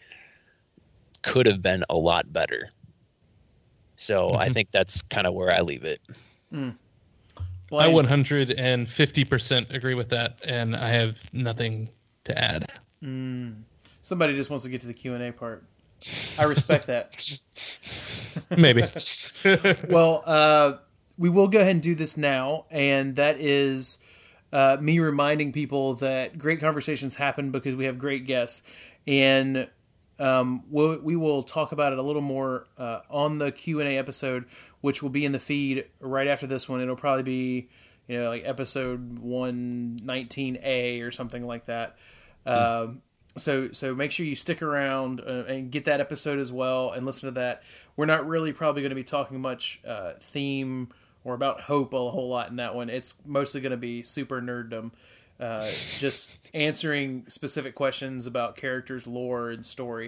[SPEAKER 4] could have been a lot better. So I think that's kind of where I leave it.
[SPEAKER 5] Well, I 150% agree with that, and I have nothing to add.
[SPEAKER 3] Somebody just wants to get to the Q&A part. I respect that.
[SPEAKER 5] Maybe.
[SPEAKER 3] Well, we will go ahead and do this now, and that is me reminding people that great conversations happen because we have great guests, and we will talk about it a little more on the Q&A episode, which will be in the feed right after this one. It'll probably be like episode 119A or something like that. So make sure you stick around and get that episode as well and listen to that. We're not really probably going to be talking much theme or about hope a whole lot in that one. It's mostly going to be super nerddom, just answering specific questions about characters, lore, and story.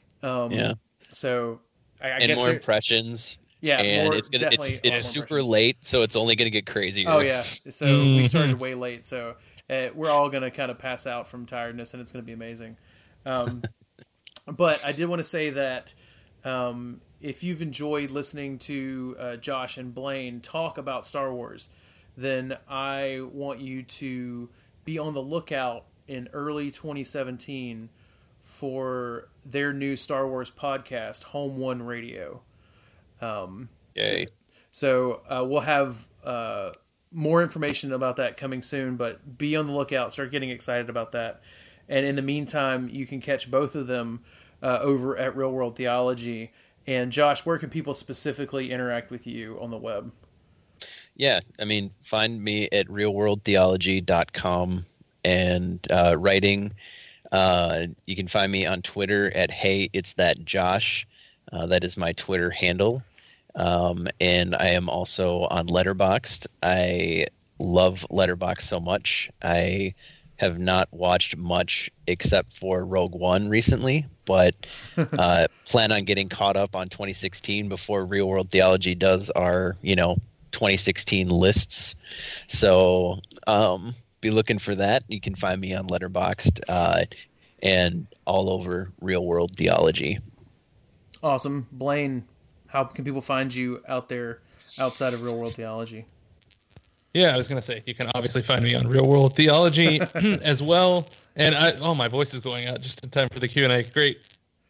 [SPEAKER 3] So I guess
[SPEAKER 4] more impressions.
[SPEAKER 3] Yeah,
[SPEAKER 4] and it's super late, so it's only going to get crazier.
[SPEAKER 3] Oh yeah, so we started way late, so. We're all going to kind of pass out from tiredness, and it's going to be amazing. But I did want to say that if you've enjoyed listening to Josh and Blaine talk about Star Wars, then I want you to be on the lookout in early 2017 for their new Star Wars podcast, Home One Radio.
[SPEAKER 4] Yay.
[SPEAKER 3] So we'll have... more information about that coming soon, but be on the lookout. Start getting excited about that. And in the meantime, you can catch both of them over at Real World Theology. And Josh, where can people specifically interact with you on the web?
[SPEAKER 4] Yeah, find me at realworldtheology.com and writing. You can find me on Twitter at Hey It's That Josh. That is my Twitter handle. And I am also on Letterboxd. I love Letterboxd so much. I have not watched much except for Rogue One recently, but plan on getting caught up on 2016 before Real World Theology does our, 2016 lists. So be looking for that. You can find me on Letterboxd and all over Real World Theology.
[SPEAKER 3] Awesome. Blaine, how can people find you out there outside of Real World Theology?
[SPEAKER 5] Yeah, I was going to say, you can obviously find me on Real World Theology as well. And my voice is going out just in time for the Q&A. Great.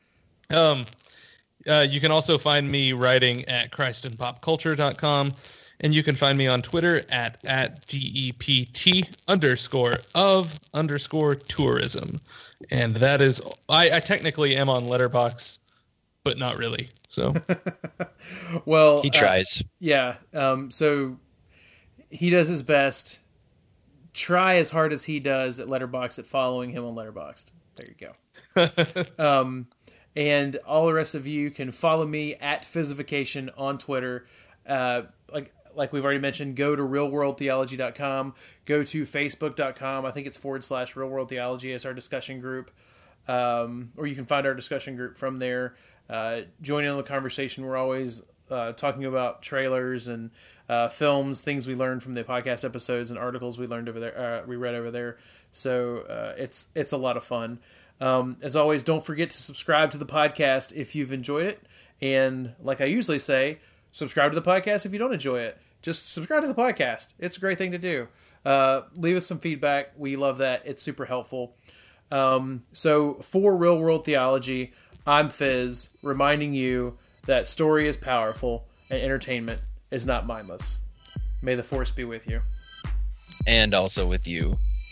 [SPEAKER 5] You can also find me writing at christandpopculture.com. And you can find me on Twitter at DEPT_of_tourism. And that is, I technically am on Letterboxd, but not really. So,
[SPEAKER 3] well,
[SPEAKER 4] he tries.
[SPEAKER 3] Yeah. So he does his best. Try as hard as he does at Letterboxd at following him on Letterboxd. There you go. And all the rest of you can follow me at Fizzification on Twitter. like we've already mentioned, go to realworldtheology.com, go to facebook.com. I think it's /Real World Theology as our discussion group. Or you can find our discussion group from there. Join in on the conversation. We're always talking about trailers and films, things we learned from the podcast episodes, and articles we learned over there. We read over there. So it's a lot of fun. As always, don't forget to subscribe to the podcast if you've enjoyed it. And like I usually say, subscribe to the podcast if you don't enjoy it. Just subscribe to the podcast. It's a great thing to do. Leave us some feedback. We love that. It's super helpful. So for Real World Theology, I'm Fizz, reminding you that story is powerful and entertainment is not mindless. May the Force be with you.
[SPEAKER 4] And also with you.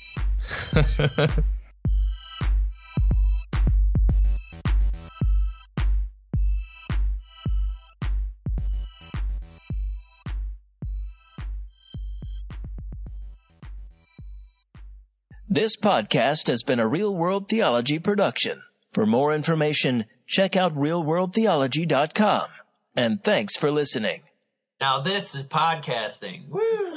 [SPEAKER 1] This podcast has been a Real World Theology production. For more information, check out realworldtheology.com. And thanks for listening.
[SPEAKER 7] Now this is podcasting. Woo!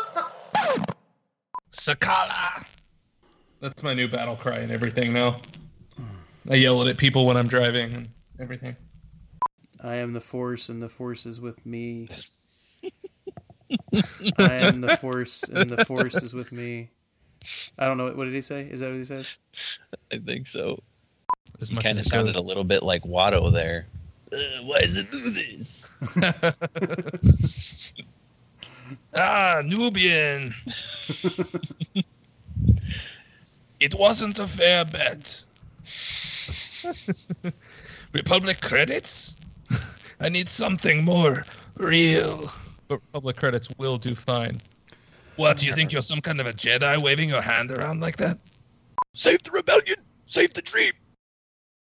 [SPEAKER 5] Sakala! That's my new battle cry and everything now. I yell it at people when I'm driving and everything.
[SPEAKER 3] I am the Force, and the Force is with me. I am the Force, and the Force is with me. I don't know. What did he say? Is that what he said?
[SPEAKER 4] I think so.
[SPEAKER 5] As
[SPEAKER 4] He
[SPEAKER 5] much
[SPEAKER 4] kind
[SPEAKER 5] as
[SPEAKER 4] of
[SPEAKER 5] it
[SPEAKER 4] sounded
[SPEAKER 5] goes.
[SPEAKER 4] a little bit like Watto there. Why does it do this?
[SPEAKER 5] Nubian. It wasn't a fair bet. Republic credits? I need something more real. But Republic credits will do fine. What, do you think you're some kind of a Jedi waving your hand around like that? Save the rebellion! Save the dream!